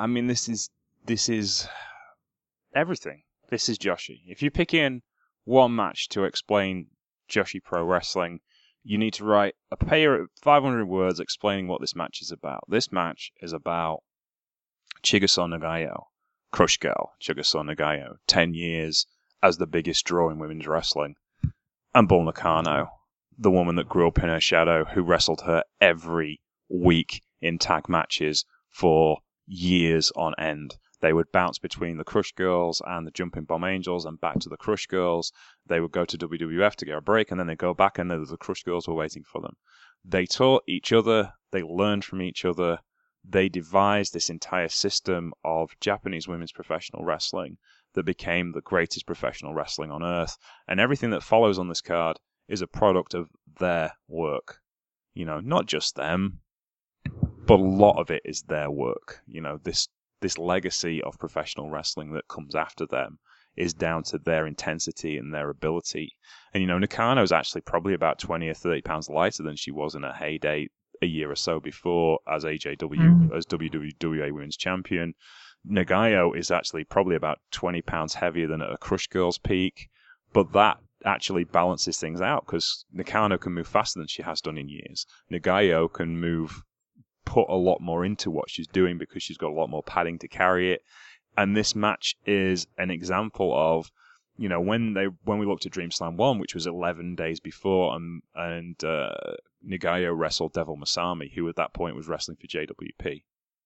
everything. This is Joshi. If you pick in one match to explain Joshi Pro Wrestling, you need to write a pair of 500 words explaining what this match is about. This match is about Chigusa Nagayo, Crush Girl, Chigusa Nagayo, 10 years as the biggest draw in women's wrestling. And Bull Nakano, the woman that grew up in her shadow, who wrestled her every week in tag matches for years on end. They would bounce between the Crush Girls and the Jumping Bomb Angels and back to the Crush Girls. They would go to WWF to get a break, and then they'd go back and the Crush Girls were waiting for them. They taught each other, they learned from each other. They devised this entire system of Japanese women's professional wrestling that became the greatest professional wrestling on earth. And everything that follows on this card is a product of their work. Not just them, but a lot of it is their work. This legacy of professional wrestling that comes after them is down to their intensity and their ability. And, Nakano's actually probably about 20 or 30 pounds lighter than she was in her heyday a year or so before as AJW, as WWA Women's Champion. Nagayo is actually probably about 20 pounds heavier than at a Crush Girl's peak, but that actually balances things out because Nakano can move faster than she has done in years. Nagayo can put a lot more into what she's doing because she's got a lot more padding to carry it. And this match is an example of, when we looked at Dream Slam 1, which was 11 days before, and Nagayo wrestled Devil Masami, who at that point was wrestling for JWP.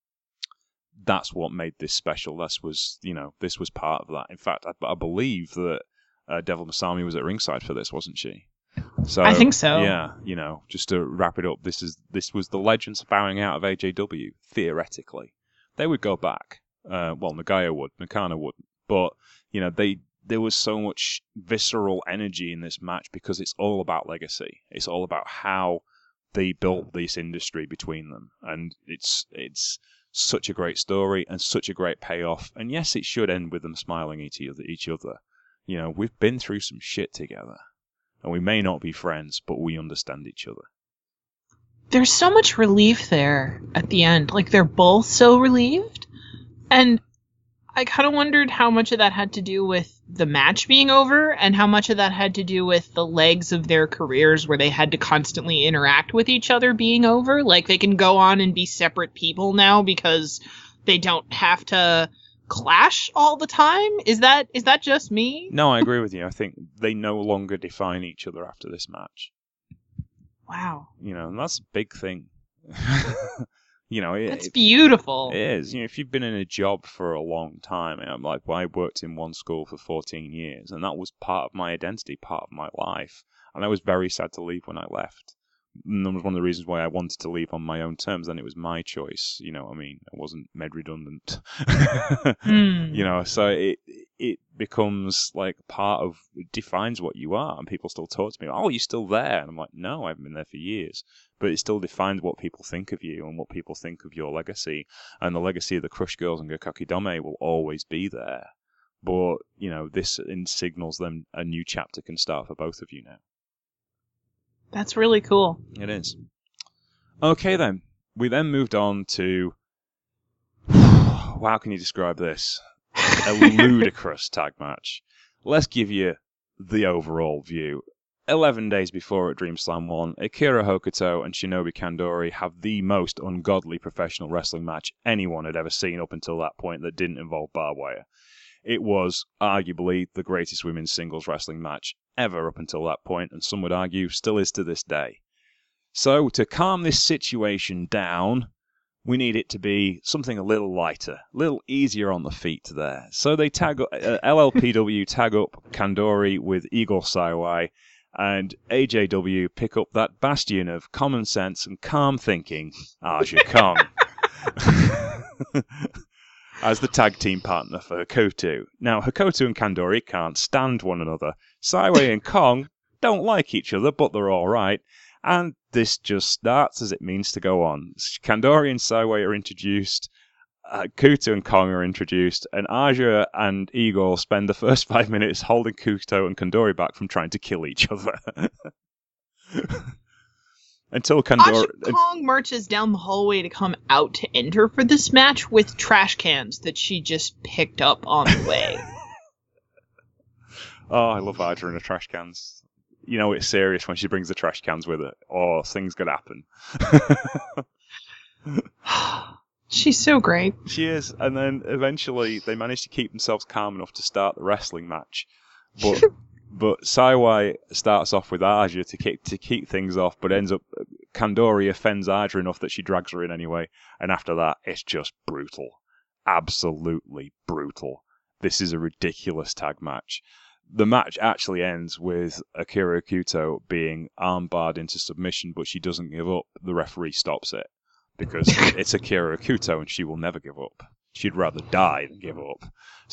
That's what made this special. This was part of that. In fact, I believe that Devil Masami was at ringside for this, wasn't she? So I think so. Yeah, just to wrap it up, this was the legends bowing out of AJW. Theoretically, they would go back. Nagayo would, Nakano wouldn't. But there was so much visceral energy in this match because it's all about legacy. It's all about how they built this industry between them, and it's such a great story and such a great payoff. And yes, it should end with them smiling at each other. We've been through some shit together, and we may not be friends, but we understand each other. There's so much relief there at the end. Like they're both so relieved, and I kind of wondered how much of that had to do with the match being over and how much of that had to do with the legs of their careers where they had to constantly interact with each other being over. Like, they can go on and be separate people now because they don't have to clash all the time. Is that just me? No, I agree with you. I think they no longer define each other after this match. Wow. And that's a big thing. That's beautiful. It is. If you've been in a job for a long time, I worked in one school for 14 years, and that was part of my identity, part of my life. And I was very sad to leave when I left. And that was one of the reasons why I wanted to leave on my own terms. Then it was my choice. I wasn't made redundant. So it becomes like it defines what you are. And people still talk to me, oh, you're still there? And I'm like, no, I haven't been there for years. But it still defines what people think of you and what people think of your legacy. And the legacy of the Crush Girls and Gakkoki Dome will always be there. But, this signals them a new chapter can start for both of you now. That's really cool. It is. Okay, then. We then moved on to... How can you describe this? A ludicrous tag match. Let's give you the overall view. 11 days before at Dream Slam 1, Akira Hokuto and Shinobu Kandori have the most ungodly professional wrestling match anyone had ever seen up until that point that didn't involve barbed wire. It was arguably the greatest women's singles wrestling match ever up until that point, and some would argue still is to this day. So, to calm this situation down, we need it to be something a little lighter, a little easier on the feet there. So they tag up, LLPW tag up Kandori with Igor Saiwai, and AJW pick up that bastion of common sense and calm thinking, Aja Kong, as the tag team partner for Hakuto. Now, Hakuto and Kandori can't stand one another. Saiwai and Kong don't like each other, but they're alright. And this just starts as it means to go on. Kandori and Saiwai are introduced, Kuto and Kong are introduced, and Aja and Igor spend the first 5 minutes holding Kuto and Kandori back from trying to kill each other. Until Kandori... Aja Kong marches down the hallway to come out to enter for this match with trash cans that she just picked up on the way. Oh, I love Aja in the trash cans. It's serious when she brings the trash cans with her, or things could happen. She's so great. She is, and then eventually they manage to keep themselves calm enough to start the wrestling match. But Saiwai starts off with Aja to keep things off, but ends up Kandori offends Aja enough that she drags her in anyway, and after that it's just brutal. Absolutely brutal. This is a ridiculous tag match. The match actually ends with Akira Kuto being armbarred into submission, but she doesn't give up. The referee stops it because it's Akira Kuto and she will never give up. She'd rather die than give up.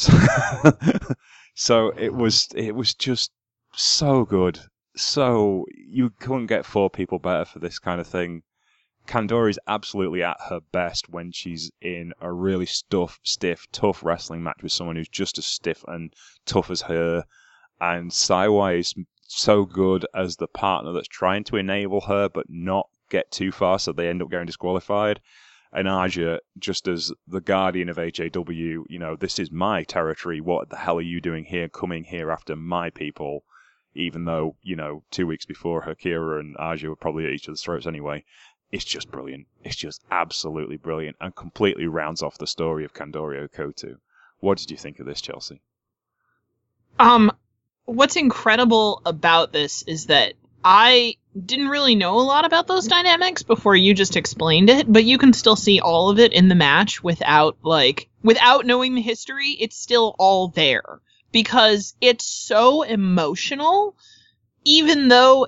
So it was just so good. So you couldn't get four people better for this kind of thing. Kandori's absolutely at her best when she's in a really stiff, tough wrestling match with someone who's just as stiff and tough as her. And Saiwai is so good as the partner that's trying to enable her but not get too far, so they end up getting disqualified. And Aja, just as the guardian of AJW, this is my territory. What the hell are you doing here, coming here after my people? Even though, 2 weeks before, Akira and Aja were probably at each other's throats anyway. It's just brilliant. It's just absolutely brilliant and completely rounds off the story of Kandori Hokuto. What did you think of this, Chelsea? What's incredible about this is that I didn't really know a lot about those dynamics before you just explained it, but you can still see all of it in the match without knowing the history. It's still all there because it's so emotional, even though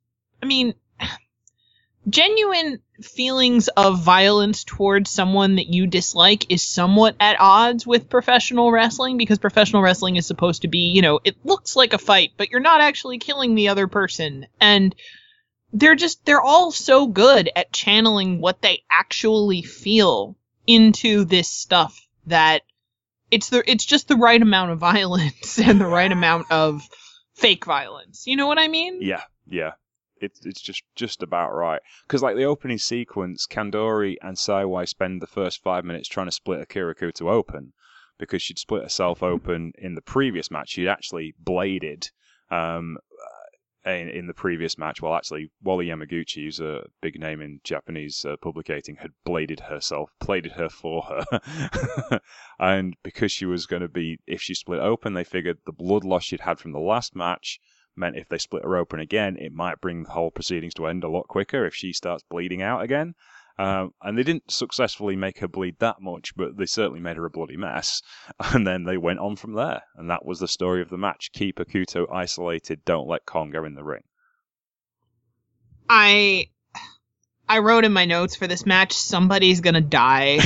genuine feelings of violence towards someone that you dislike is somewhat at odds with professional wrestling, because professional wrestling is supposed to be, it looks like a fight, but you're not actually killing the other person. And they're all so good at channeling what they actually feel into this stuff that it's just the right amount of violence and the right amount of fake violence. You know what I mean? Yeah. It's just about right. Because, the opening sequence, Kandori and Saiwai spend the first 5 minutes trying to split Akira Kuto open. because she'd split herself open in the previous match. She'd actually bladed in the previous match. Well, actually, Wally Yamaguchi, who's a big name in Japanese publicating, had bladed her for her. And because she was going to be, if she split open, they figured the blood loss she'd had from the last match meant if they split her open again, it might bring the whole proceedings to end a lot quicker if she starts bleeding out again. And they didn't successfully make her bleed that much, but they certainly made her a bloody mess. And then they went on from there. And that was the story of the match. Keep Hakuto isolated. Don't let Konga in the ring. I wrote in my notes for this match, somebody's going to die.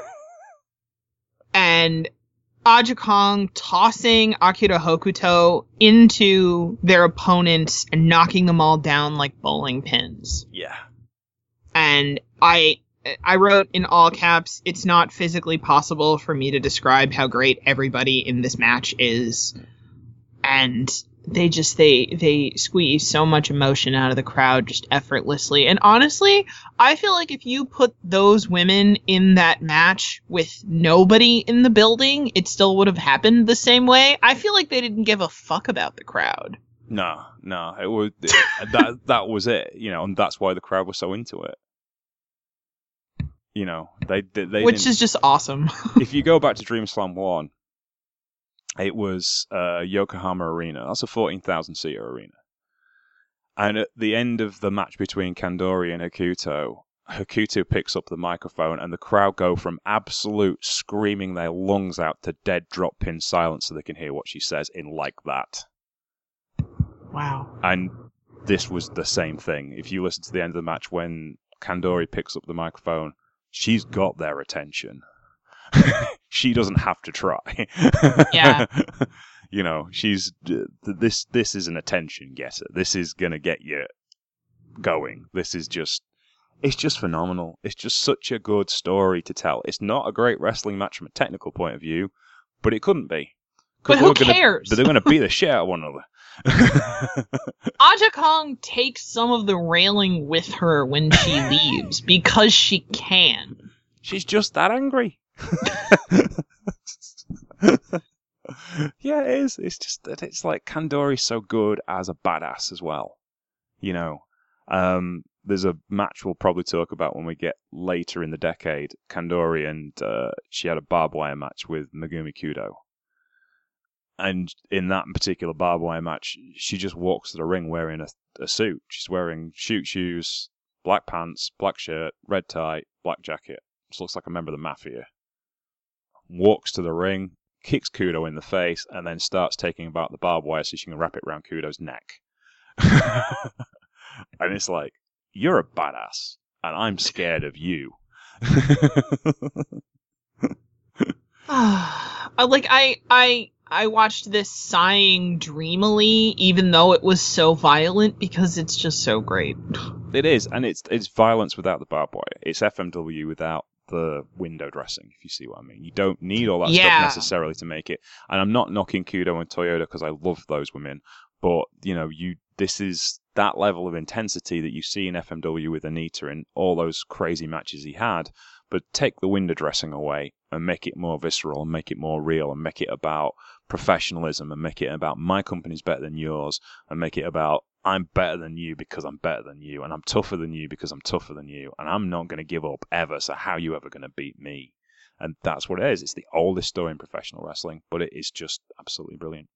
And Aja Kong tossing Akira Hokuto into their opponents and knocking them all down like bowling pins. Yeah. And I wrote in all caps, it's not physically possible for me to describe how great everybody in this match is. And they squeeze so much emotion out of the crowd just effortlessly. And honestly, I feel like if you put those women in that match with nobody in the building, it still would have happened the same way. I feel like they didn't give a fuck about the crowd. No, it was that was it, and that's why the crowd was so into it. They which is just awesome. If you go back to Dream Slam 1, it was Yokohama Arena. That's a 14,000-seater arena. And at the end of the match between Kandori and Hakuto picks up the microphone, and the crowd go from absolute screaming their lungs out to dead drop pin silence so they can hear what she says in like that. Wow. And this was the same thing. If you listen to the end of the match when Kandori picks up the microphone, she's got their attention. She doesn't have to try. Yeah. She's this is an attention getter. This is gonna get you going. It's just phenomenal. It's just such a good story to tell. It's not a great wrestling match from a technical point of view, but it couldn't be. But who cares? But they're gonna beat the shit out of one another. Aja Kong takes some of the railing with her when she leaves because she can. She's just that angry. Yeah, it is. It's just that it's like Kandori's so good as a badass as well. There's a match we'll probably talk about when we get later in the decade. Kandori and she had a barbed wire match with Megumi Kudo. And in that particular barbed wire match, she just walks to the ring wearing a suit. She's wearing shoot shoes, black pants, black shirt, red tie, black jacket. Just looks like a member of the Mafia. Walks to the ring, kicks Kudo in the face, and then starts taking about the barbed wire so she can wrap it around Kudo's neck. And it's like, you're a badass, and I'm scared of you. I watched this sighing dreamily, even though it was so violent, because it's just so great. It is, and it's violence without the barbed wire. It's FMW without the window dressing, if you see what I mean. You don't need all that stuff necessarily to make it. And I'm not knocking Kudo and Toyota because I love those women, but this is that level of intensity that you see in FMW with Anita and all those crazy matches he had. But take the window dressing away and make it more visceral and make it more real and make it about professionalism and make it about my company's better than yours and make it about I'm better than you because I'm better than you and I'm tougher than you because I'm tougher than you and I'm not going to give up ever, so how are you ever going to beat me? And that's what it is. It's the oldest story in professional wrestling, but it is just absolutely brilliant.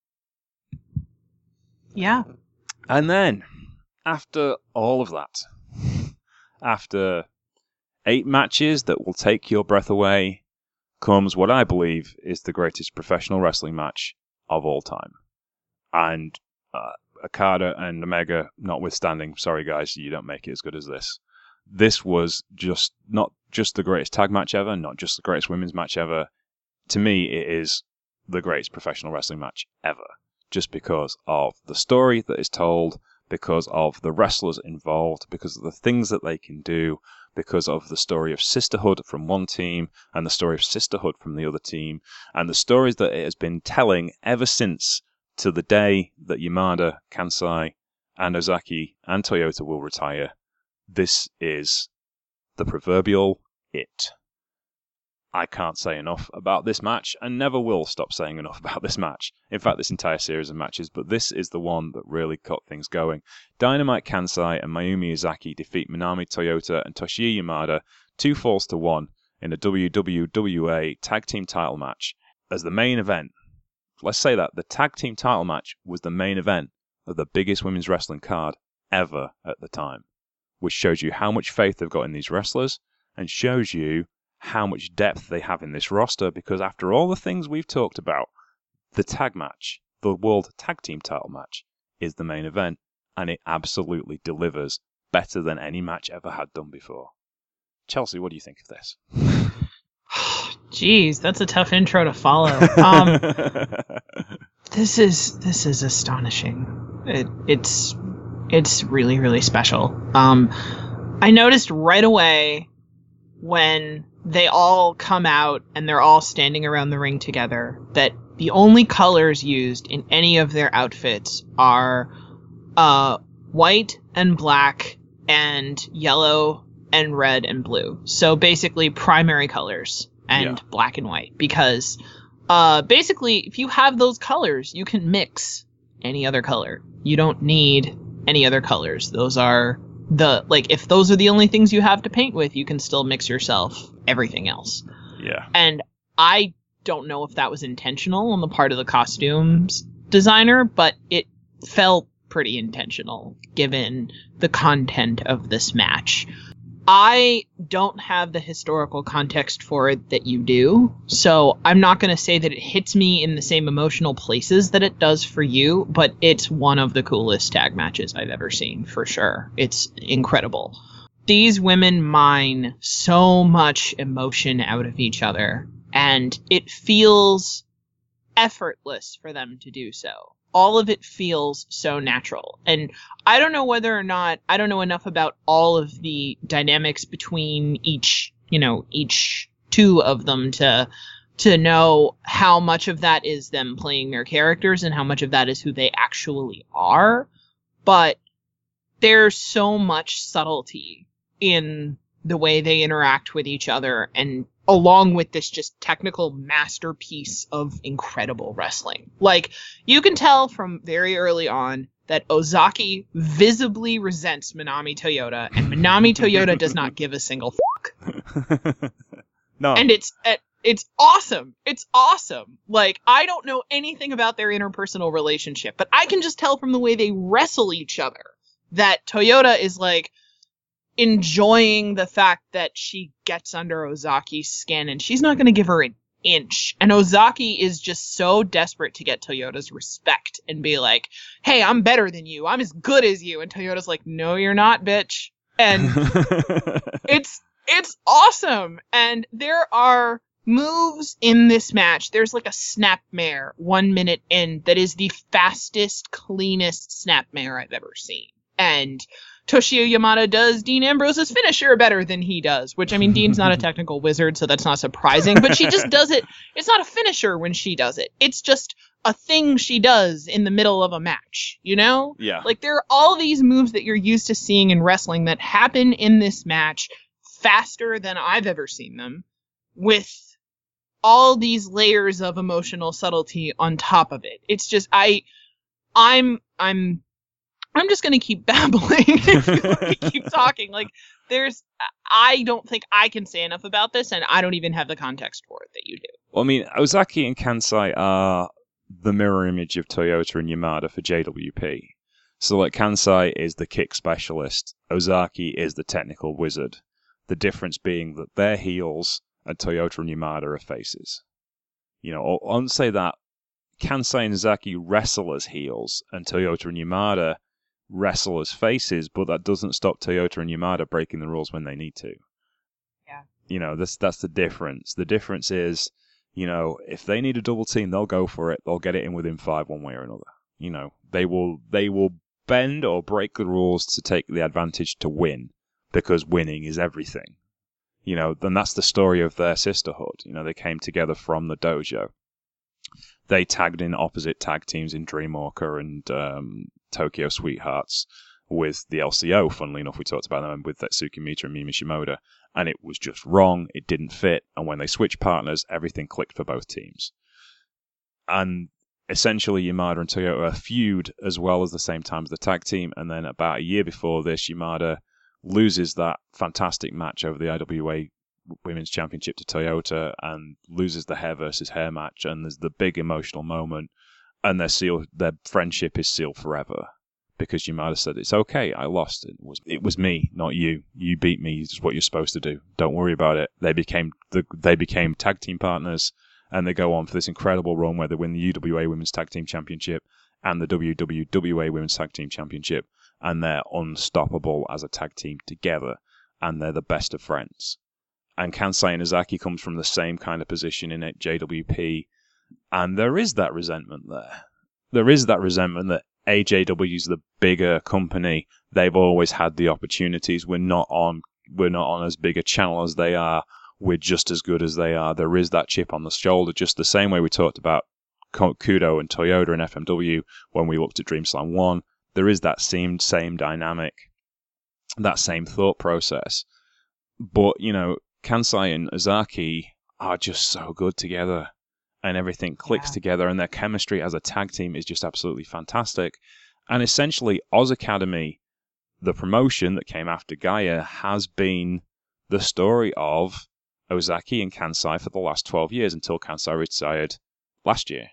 Yeah. And then, after all of that, after 8 matches that will take your breath away, comes what I believe is the greatest professional wrestling match of all time. And Okada and Omega notwithstanding, sorry guys, you don't make it as good as this. This was just not just the greatest tag match ever, not just the greatest women's match ever. To me, it is the greatest professional wrestling match ever. Just because of the story that is told, because of the wrestlers involved, because of the things that they can do, because of the story of sisterhood from one team and the story of sisterhood from the other team, and the stories that it has been telling ever since to the day that Yamada, Kansai, and Ozaki and Toyota will retire. This is the proverbial it. I can't say enough about this match, and never will stop saying enough about this match. In fact, this entire series of matches, but this is the one that really got things going. Dynamite Kansai and Mayumi Ozaki defeat Manami Toyota and Toshiya Yamada 2 falls to 1 in a WWWA Tag Team title match as the main event. Let's say that the Tag Team title match was the main event of the biggest women's wrestling card ever at the time, which shows you how much faith they've got in these wrestlers and shows you how much depth they have in this roster, because after all the things we've talked about, the tag match, the World Tag Team title match, is the main event, and it absolutely delivers better than any match ever had done before. Chelsea, what do you think of this? Jeez, that's a tough intro to follow. This is astonishing. It's really, really special. I noticed right away when they all come out and they're all standing around the ring together that the only colors used in any of their outfits are white and black and yellow and red and blue. So basically primary colors and black and white, because basically if you have those colors, you can mix any other color. You don't need any other colors. Those are if those are the only things you have to paint with, you can still mix yourself everything else. Yeah. And I don't know if that was intentional on the part of the costumes designer, but it felt pretty intentional given the content of this match. I don't have the historical context for it that you do, so I'm not going to say that it hits me in the same emotional places that it does for you, but it's one of the coolest tag matches I've ever seen, for sure. It's incredible. These women mine so much emotion out of each other, and it feels effortless for them to do so. All of it feels so natural. And I don't know whether or not, I don't know enough about all of the dynamics between each two of them to know how much of that is them playing their characters and how much of that is who they actually are. But there's so much subtlety in the way they interact with each other, and along with this just technical masterpiece of incredible wrestling. Like, you can tell from very early on that Ozaki visibly resents Manami Toyota, and Manami Toyota does not give a single fuck. No. And it's awesome. It's awesome. Like, I don't know anything about their interpersonal relationship, but I can just tell from the way they wrestle each other that Toyota is like enjoying the fact that she gets under Ozaki's skin, and she's not going to give her an inch. And Ozaki is just so desperate to get Toyota's respect and be like, hey, I'm better than you. I'm as good as you. And Toyota's like, no, you're not, bitch. And it's awesome. And there are moves in this match. There's like a snapmare 1 minute in that is the fastest, cleanest snapmare I've ever seen. And Toshiya Yamada does Dean Ambrose's finisher better than he does, which, I mean, Dean's not a technical wizard, so that's not surprising, but she just does it. It's not a finisher when she does it. It's just a thing she does in the middle of a match, you know? Yeah. Like, there are all these moves that you're used to seeing in wrestling that happen in this match faster than I've ever seen them, with all these layers of emotional subtlety on top of it. It's just, I'm just going to keep babbling if you let me keep talking. Like, I don't think I can say enough about this, and I don't even have the context for it that you do. Well, I mean, Ozaki and Kansai are the mirror image of Toyota and Yamada for JWP. So, like, Kansai is the kick specialist, Ozaki is the technical wizard. The difference being that they're heels and Toyota and Yamada are faces. You know, I wouldn't say that Kansai and Ozaki wrestle as heels and Toyota and Yamada wrestle as faces, but that doesn't stop Toyota and Yamada breaking the rules when they need to. Yeah. You know, that's the difference. The difference is, you know, if they need a double team, they'll go for it. They'll get it in within 5 one way or another. You know, they will bend or break the rules to take the advantage to win, because winning is everything. You know, then that's the story of their sisterhood. You know, they came together from the dojo. They tagged in opposite tag teams in Dreamwalker and Tokyo Sweethearts with the LCO. Funnily enough, we talked about them with Tetsuki Mita and Mimi Shimoda. and it was just wrong. It didn't fit. And when they switched partners, everything clicked for both teams. And essentially, Yamada and Toyota feud as well as the same time as the tag team. And then about a year before this, Yamada loses that fantastic match over the IWA Women's Championship to Toyota and loses the hair versus hair match. And there's the big emotional moment. And their friendship is sealed forever. Because Yamada said, it's okay, I lost. It was me, not you. You beat me, it's what you're supposed to do. Don't worry about it. They became tag team partners, and they go on for this incredible run where they win the UWA Women's Tag Team Championship and the WWA Women's Tag Team Championship, and they're unstoppable as a tag team together, and they're the best of friends. And Kansai and Ozaki comes from the same kind of position in JWP, and there is that resentment there. There is that resentment that AJW is the bigger company. They've always had the opportunities. We're not on as big a channel as they are. We're just as good as they are. There is that chip on the shoulder, just the same way we talked about Kudo and Toyota and FMW when we looked at Dreamslam 1. There is that same dynamic, that same thought process. But, Kansai and Ozaki are just so good together. And everything clicks together, and their chemistry as a tag team is just absolutely fantastic. And essentially, Oz Academy, the promotion that came after Gaia, has been the story of Ozaki and Kansai for the last 12 years until Kansai retired last year.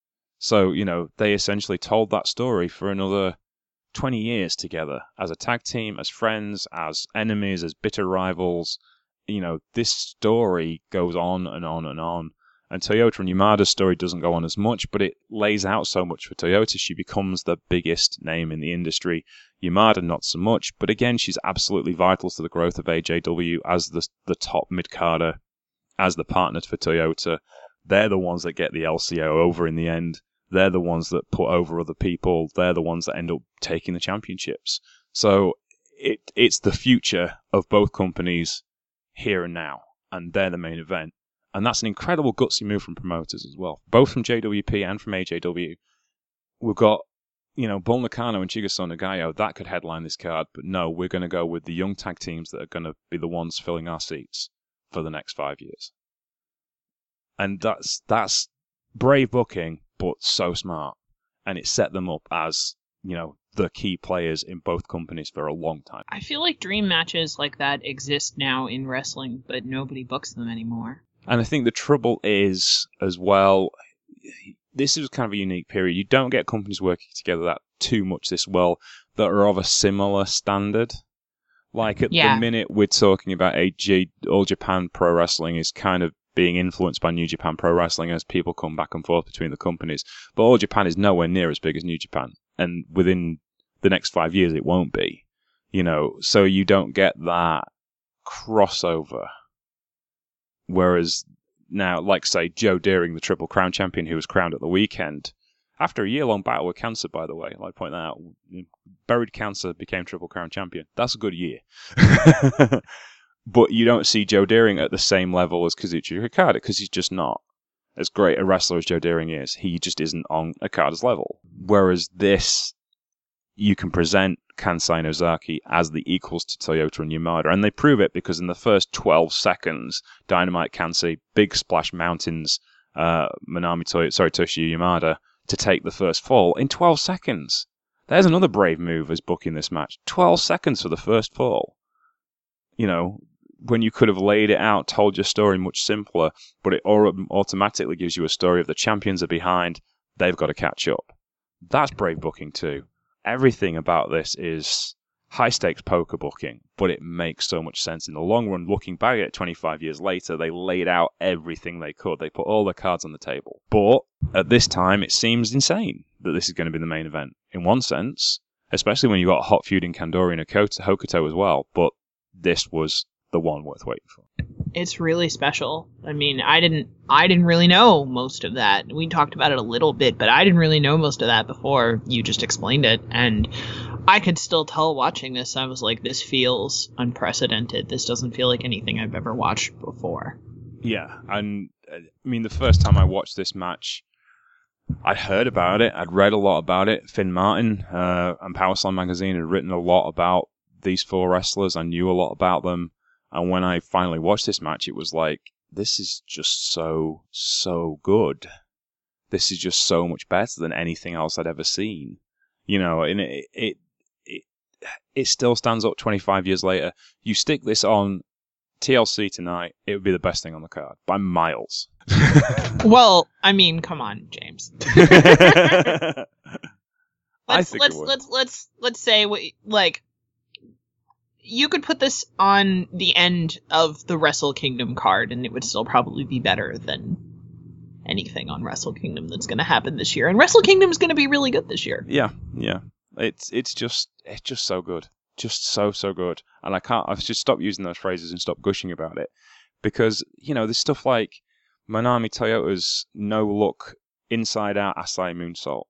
So, they essentially told that story for another 20 years together as a tag team, as friends, as enemies, as bitter rivals. This story goes on and on and on. And Toyota and Yamada's story doesn't go on as much, but it lays out so much for Toyota. She becomes the biggest name in the industry. Yamada, not so much. But again, she's absolutely vital to the growth of AJW as the top mid-carder, as the partner for Toyota. They're the ones that get the LCO over in the end. They're the ones that put over other people. They're the ones that end up taking the championships. So it's the future of both companies here and now. And they're the main event. And that's an incredible gutsy move from promoters as well, both from JWP and from AJW. We've got, Bull Nakano and Chigaso Nagayo, that could headline this card, but no, we're going to go with the young tag teams that are going to be the ones filling our seats for the next 5 years. And that's brave booking, but so smart. And it set them up as, the key players in both companies for a long time. I feel like dream matches like that exist now in wrestling, but nobody books them anymore. And I think the trouble is, as well, this is kind of a unique period. You don't get companies working together that too much this well that are of a similar standard. Like at the minute we're talking about All Japan Pro Wrestling is kind of being influenced by New Japan Pro Wrestling as people come back and forth between the companies. But All Japan is nowhere near as big as New Japan. And within the next 5 years it won't be. So you don't get that crossover. Whereas now, like, say, Joe Deering, the Triple Crown champion who was crowned at the weekend, after a year-long battle with cancer, by the way, I'd like to point that out, buried cancer, became Triple Crown champion. That's a good year. But you don't see Joe Deering at the same level as Kazuchika Okada, because he's just not. As great a wrestler as Joe Deering is, he just isn't on Okada's level. Whereas this, you can present Kansai and Ozaki as the equals to Toyota and Yamada. And they prove it because in the first 12 seconds, Dynamite Kansai, Big Splash Mountains, Toshio Yamada to take the first fall in 12 seconds. There's another brave move as booking this match. 12 seconds for the first fall. When you could have laid it out, told your story much simpler, but it automatically gives you a story of the champions are behind, they've got to catch up. That's brave booking too. Everything about this is high-stakes poker booking, but it makes so much sense in the long run. Looking back at it 25 years later, they laid out everything they could. They put all the cards on the table. But at this time, it seems insane that this is going to be the main event. In one sense, especially when you've got a hot feud in Kandori and Hokuto as well, but this was the one worth waiting for. It's really special. I mean, I didn't really know most of that. We talked about it a little bit, but I didn't really know most of that before you just explained it. And I could still tell watching this, I was like, this feels unprecedented. This doesn't feel like anything I've ever watched before. Yeah, and I mean, the first time I watched this match, I'd heard about it. I'd read a lot about it. Finn Martin and Power Slam magazine had written a lot about these four wrestlers. I knew a lot about them. And when I finally watched this match, it was like, this is just so good. This is just so much better than anything else I'd ever seen. You know, and it still stands up 25 years later. You stick this on TLC tonight, it would be the best thing on the card by miles. Well, I mean, come on, James. Let's say like you could put this on the end of the Wrestle Kingdom card, and it would still probably be better than anything on Wrestle Kingdom that's going to happen this year. And Wrestle Kingdom is going to be really good this year. Yeah. It's just so good, just so good. And I should stop using those phrases and stop gushing about it, because there's stuff like Manami Toyota's no look inside out Asai moonsault.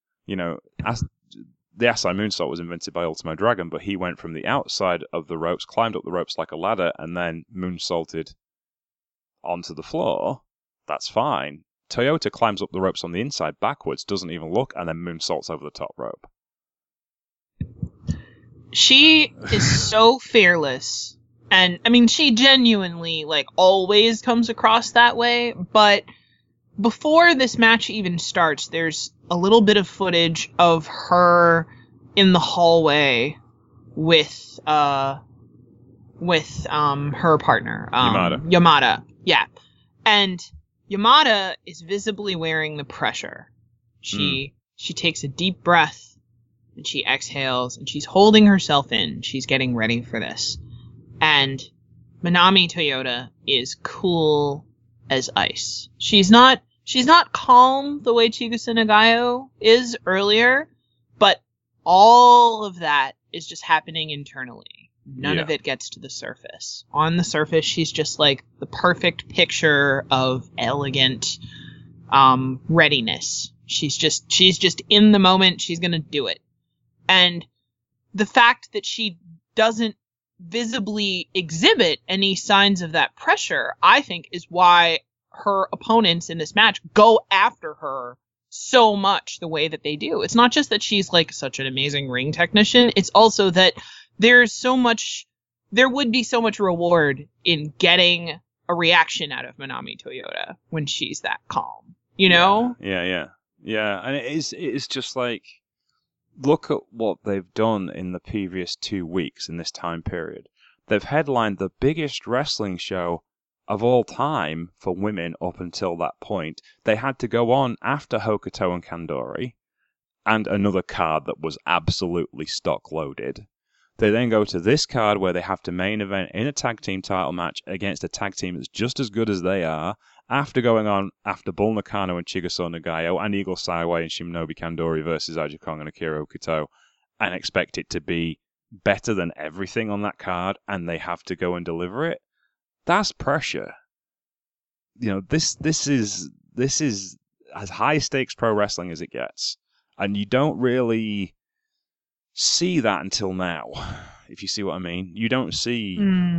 The Asai moonsault was invented by Ultimo Dragon, but he went from the outside of the ropes, climbed up the ropes like a ladder, and then moonsaulted onto the floor. That's fine. Toyota climbs up the ropes on the inside backwards, doesn't even look, and then moonsaults over the top rope. She is so fearless. And, I mean, she genuinely, always comes across that way. But before this match even starts, there's a little bit of footage of her in the hallway with her partner. Yamada. Yeah. And Yamada is visibly wearing the pressure. She takes a deep breath, and she exhales, and she's holding herself in. She's getting ready for this. And Manami Toyota is cool as ice. She's not calm the way Chigusa Nagayo is earlier, but all of that is just happening internally. None of it gets to the surface. On the surface, she's just like the perfect picture of elegant readiness. She's just in the moment. She's gonna do it. And the fact that she doesn't visibly exhibit any signs of that pressure, I think, is why her opponents in this match go after her so much the way that they do. It's not just that she's such an amazing ring technician. It's also that there would be so much reward in getting a reaction out of Manami Toyota when she's that calm, know? Yeah. And it is just look at what they've done in the previous 2 weeks in this time period. They've headlined the biggest wrestling show of all time for women up until that point. They had to go on after Hokuto and Kandori, and another card that was absolutely stock loaded. They then go to this card where they have to main event in a tag team title match against a tag team that's just as good as they are, after going on after Bull Nakano and Chigusa Nagayo and Eagle Saiway and Shimanobu Kandori versus Aja Kong and Akira Hokuto, and expect it to be better than everything on that card, and they have to go and deliver it. That's pressure. This is as high stakes pro wrestling as it gets, and you don't really see that until now. If you see what I mean, you don't see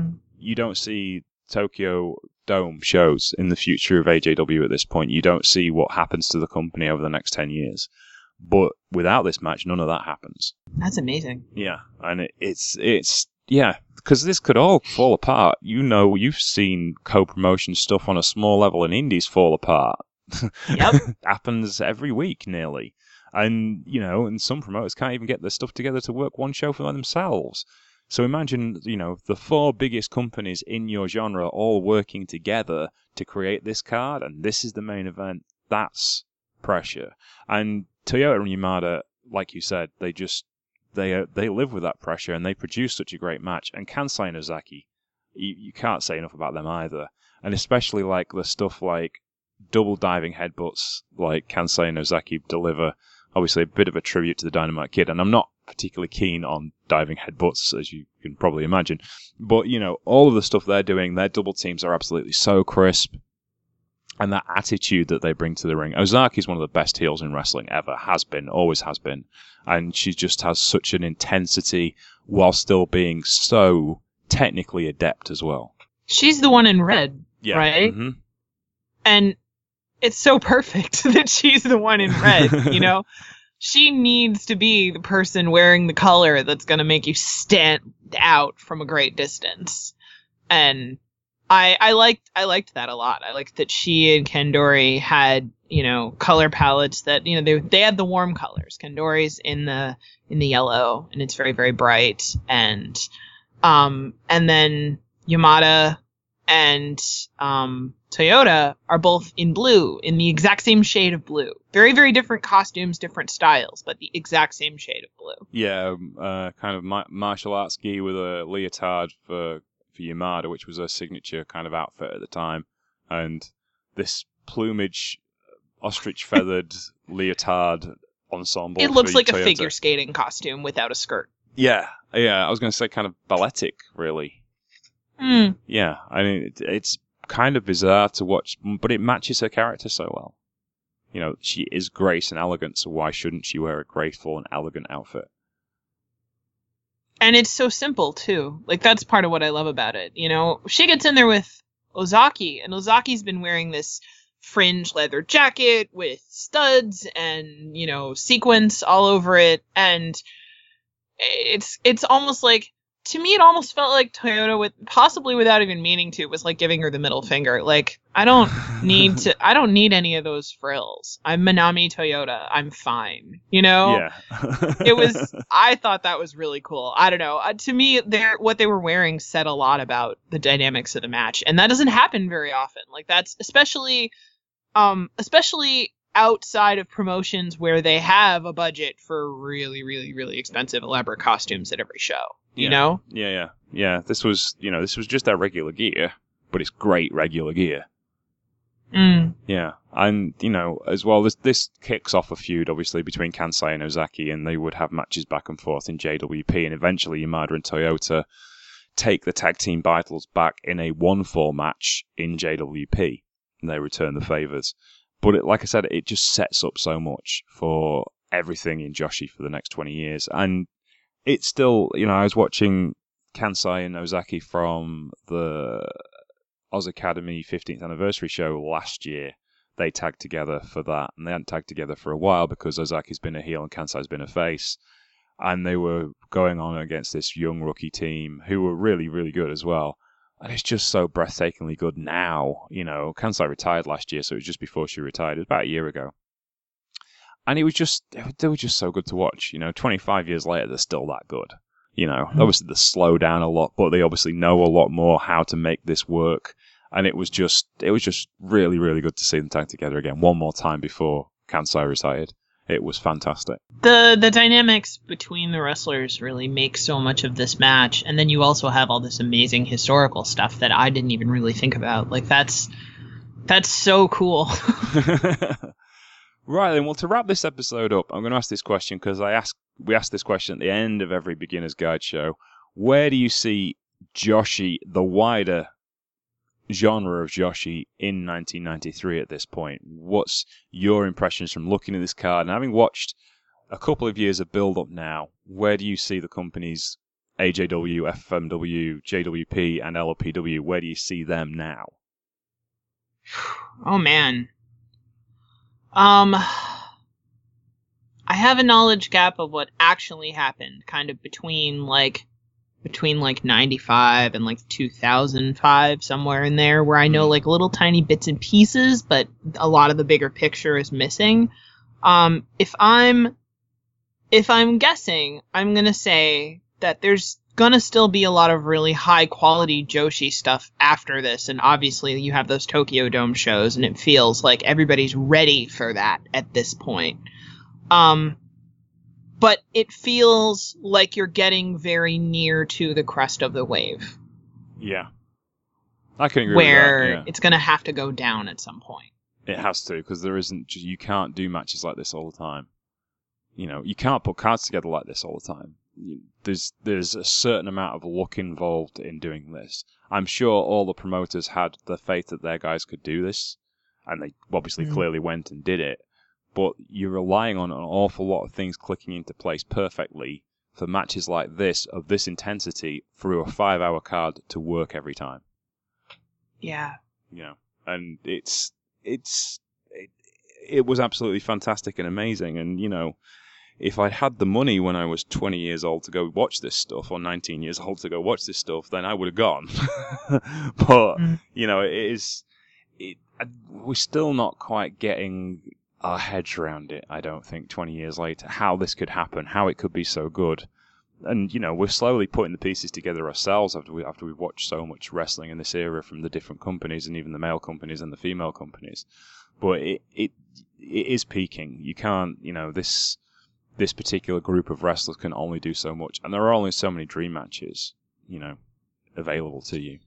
Tokyo Dome shows in the future of AJW at this point. You don't see what happens to the company over the next 10 years. But without this match, none of that happens. That's amazing. Yeah, and it's because this could all fall apart. You've seen co-promotion stuff on a small level in indies fall apart. Yep. Happens every week, nearly. And, and some promoters can't even get their stuff together to work one show for themselves. So imagine, the 4 biggest companies in your genre all working together to create this card, and this is the main event. That's pressure. And Toyota and Yamada, like you said, they live with that pressure, and they produce such a great match. And Kansai and Ozaki, you can't say enough about them either. And especially the stuff like double diving headbutts like Kansai and Ozaki deliver. Obviously, a bit of a tribute to the Dynamite Kid, and I'm not particularly keen on diving headbutts, as you can probably imagine. But, all of the stuff they're doing, their double teams are absolutely so crisp, and that attitude that they bring to the ring. Ozaki's one of the best heels in wrestling ever, has been, always has been, and she just has such an intensity while still being so technically adept as well. She's the one in red, right? Mm-hmm. And it's so perfect that she's the one in red, She needs to be the person wearing the color that's going to make you stand out from a great distance. And I liked that a lot. I liked that she and Kendori had, color palettes that, they had the warm colors. Kendori's in the yellow, and it's very, very bright. And then Yamada and Toyota are both in blue, in the exact same shade of blue. Very, very different costumes, different styles, but the exact same shade of blue. Yeah, kind of martial arts gi with a leotard for Yamada, which was her signature kind of outfit at the time, and this plumage, ostrich-feathered leotard ensemble. It looks like Toyota. A figure skating costume without a skirt. Yeah, I was going to say kind of balletic, really. Mm. Yeah, I mean, it's kind of bizarre to watch, but it matches her character so well. She is grace and elegant, so why shouldn't she wear a graceful and elegant outfit? And it's so simple, too. Like, that's part of what I love about it. She gets in there with Ozaki, and Ozaki's been wearing this fringe leather jacket with studs and, sequins all over it. And it's almost like, to me, it almost felt like Toyota, possibly without even meaning to, was like giving her the middle finger. Like, I don't need any of those frills. I'm Manami Toyota. I'm fine. Yeah. I thought that was really cool. I don't know. To me, what they were wearing said a lot about the dynamics of the match. And that doesn't happen very often. Like, that's especially outside of promotions where they have a budget for really, really, really expensive, elaborate costumes at every show. You know? Yeah. This was just their regular gear, but it's great regular gear. Mm. Yeah, and as well, this kicks off a feud obviously between Kansai and Ozaki, and they would have matches back and forth in JWP, and eventually Yamada and Toyota take the tag team titles back in a 1-4 match in JWP, and they return the favors. But like I said, it just sets up so much for everything in Joshi for the next 20 years, and it's still, I was watching Kansai and Ozaki from the Oz Academy 15th anniversary show last year. They tagged together for that, and they hadn't tagged together for a while because Ozaki's been a heel and Kansai's been a face, and they were going on against this young rookie team who were really, really good as well. And it's just so breathtakingly good now. Kansai retired last year, so it was just before she retired. It was about a year ago. And they were just so good to watch. 25 years later, they're still that good. Obviously they slow down a lot, but they obviously know a lot more how to make this work. And it was just really, really good to see them tag together again one more time before Kansai retired. It was fantastic. The dynamics between the wrestlers really make so much of this match, and then you also have all this amazing historical stuff that I didn't even really think about. Like, that's so cool. Right then, well, to wrap this episode up, I'm going to ask this question because we ask this question at the end of every Beginner's Guide show. Where do you see Joshi, the wider genre of Joshi, in 1993 at this point? What's your impressions from looking at this card? And having watched a couple of years of build-up now, where do you see the companies AJW, FMW, JWP, and LPW? Where do you see them now? Oh, man. I have a knowledge gap of what actually happened kind of between 95 and 2005, somewhere in there, where I know little tiny bits and pieces, but a lot of the bigger picture is missing. If I'm guessing, I'm going to say that there's going to still be a lot of really high quality Joshi stuff after this. And obviously you have those Tokyo Dome shows, and it feels like everybody's ready for that at this point. But it feels like you're getting very near to the crest of the wave. Yeah. I can agree where with that. Yeah. It's going to have to go down at some point. It has to, because you can't do matches like this all the time. You can't put cards together like this all the time. There's a certain amount of luck involved in doing this. I'm sure all the promoters had the faith that their guys could do this, and they obviously clearly went and did it. But you're relying on an awful lot of things clicking into place perfectly for matches like this, of this intensity, through a 5-hour card to work every time. Yeah. And it was absolutely fantastic and amazing. And, if I'd had the money when I was 20 years old to go watch this stuff, or 19 years old to go watch this stuff, then I would have gone. But, we're still not quite getting our heads around it, I don't think, 20 years later, how this could happen, how it could be so good. And, we're slowly putting the pieces together ourselves after we've watched so much wrestling in this era from the different companies, and even the male companies and the female companies. But it is peaking. You can't, this particular group of wrestlers can only do so much. And there are only so many dream matches, available to you.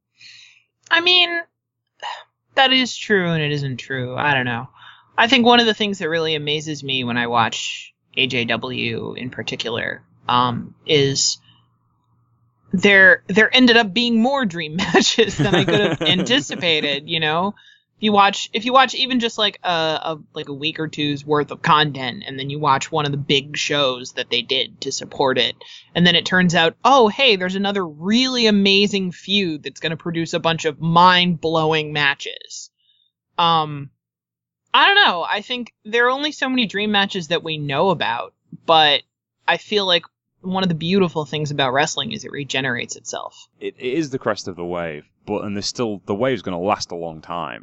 I mean, that is true and it isn't true. I don't know. I think one of the things that really amazes me when I watch AJW in particular is there ended up being more dream matches than I could have anticipated. If you watch even just like a week or two's worth of content, and then you watch one of the big shows that they did to support it, and then it turns out, oh hey, there's another really amazing feud that's going to produce a bunch of mind-blowing matches. I don't know. I think there are only so many dream matches that we know about, but I feel like one of the beautiful things about wrestling is it regenerates itself. It is the crest of the wave, but the wave's going to last a long time.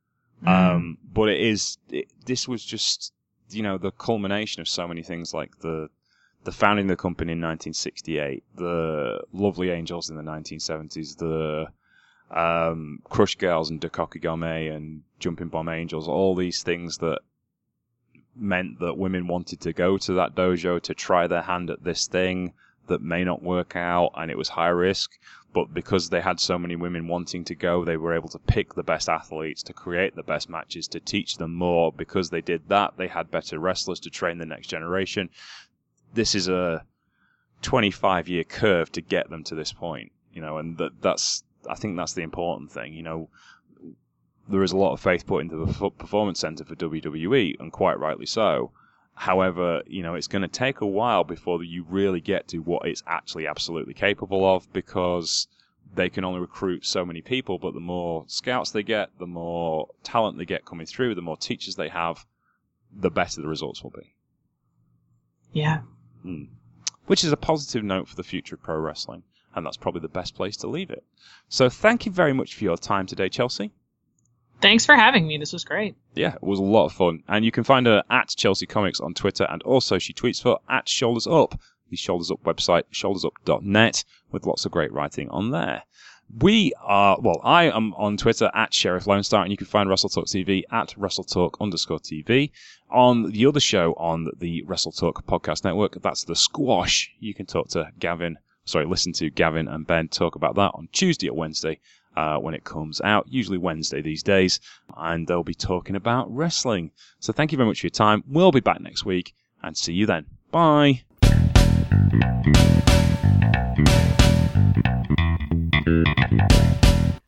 But this was just, the culmination of so many things, like the founding of the company in 1968, the Lovely Angels in the 1970s, the Crush Girls and Dokokigame and Jumping Bomb Angels, all these things that meant that women wanted to go to that dojo to try their hand at this thing that may not work out, and it was high risk. But because they had so many women wanting to go, they were able to pick the best athletes, to create the best matches, to teach them more. Because they did that, they had better wrestlers to train the next generation. This is a 25-year curve to get them to this point, and I think that's the important thing. There is a lot of faith put into the Performance Center for WWE, and quite rightly so. However, it's going to take a while before you really get to what it's actually absolutely capable of, because they can only recruit so many people, but the more scouts they get, the more talent they get coming through, the more teachers they have, the better the results will be. Yeah. Which is a positive note for the future of pro wrestling, and that's probably the best place to leave it. So thank you very much for your time today, Chelsea. Thanks for having me. This was great. Yeah, it was a lot of fun. And you can find her at Chelsea Comics on Twitter, and also she tweets for at Shoulders Up, the Shoulders Up website, shouldersup.net, with lots of great writing on there. I am on Twitter at Sheriff Lone Star, and you can find WrestleTalk TV at WrestleTalk_TV. On the other show on the WrestleTalk Podcast Network, that's The Squash. You can listen to Gavin and Ben talk about that on Tuesday or Wednesday. When it comes out, usually Wednesday these days, and they'll be talking about wrestling. So thank you very much for your time. We'll be back next week, and see you then. Bye.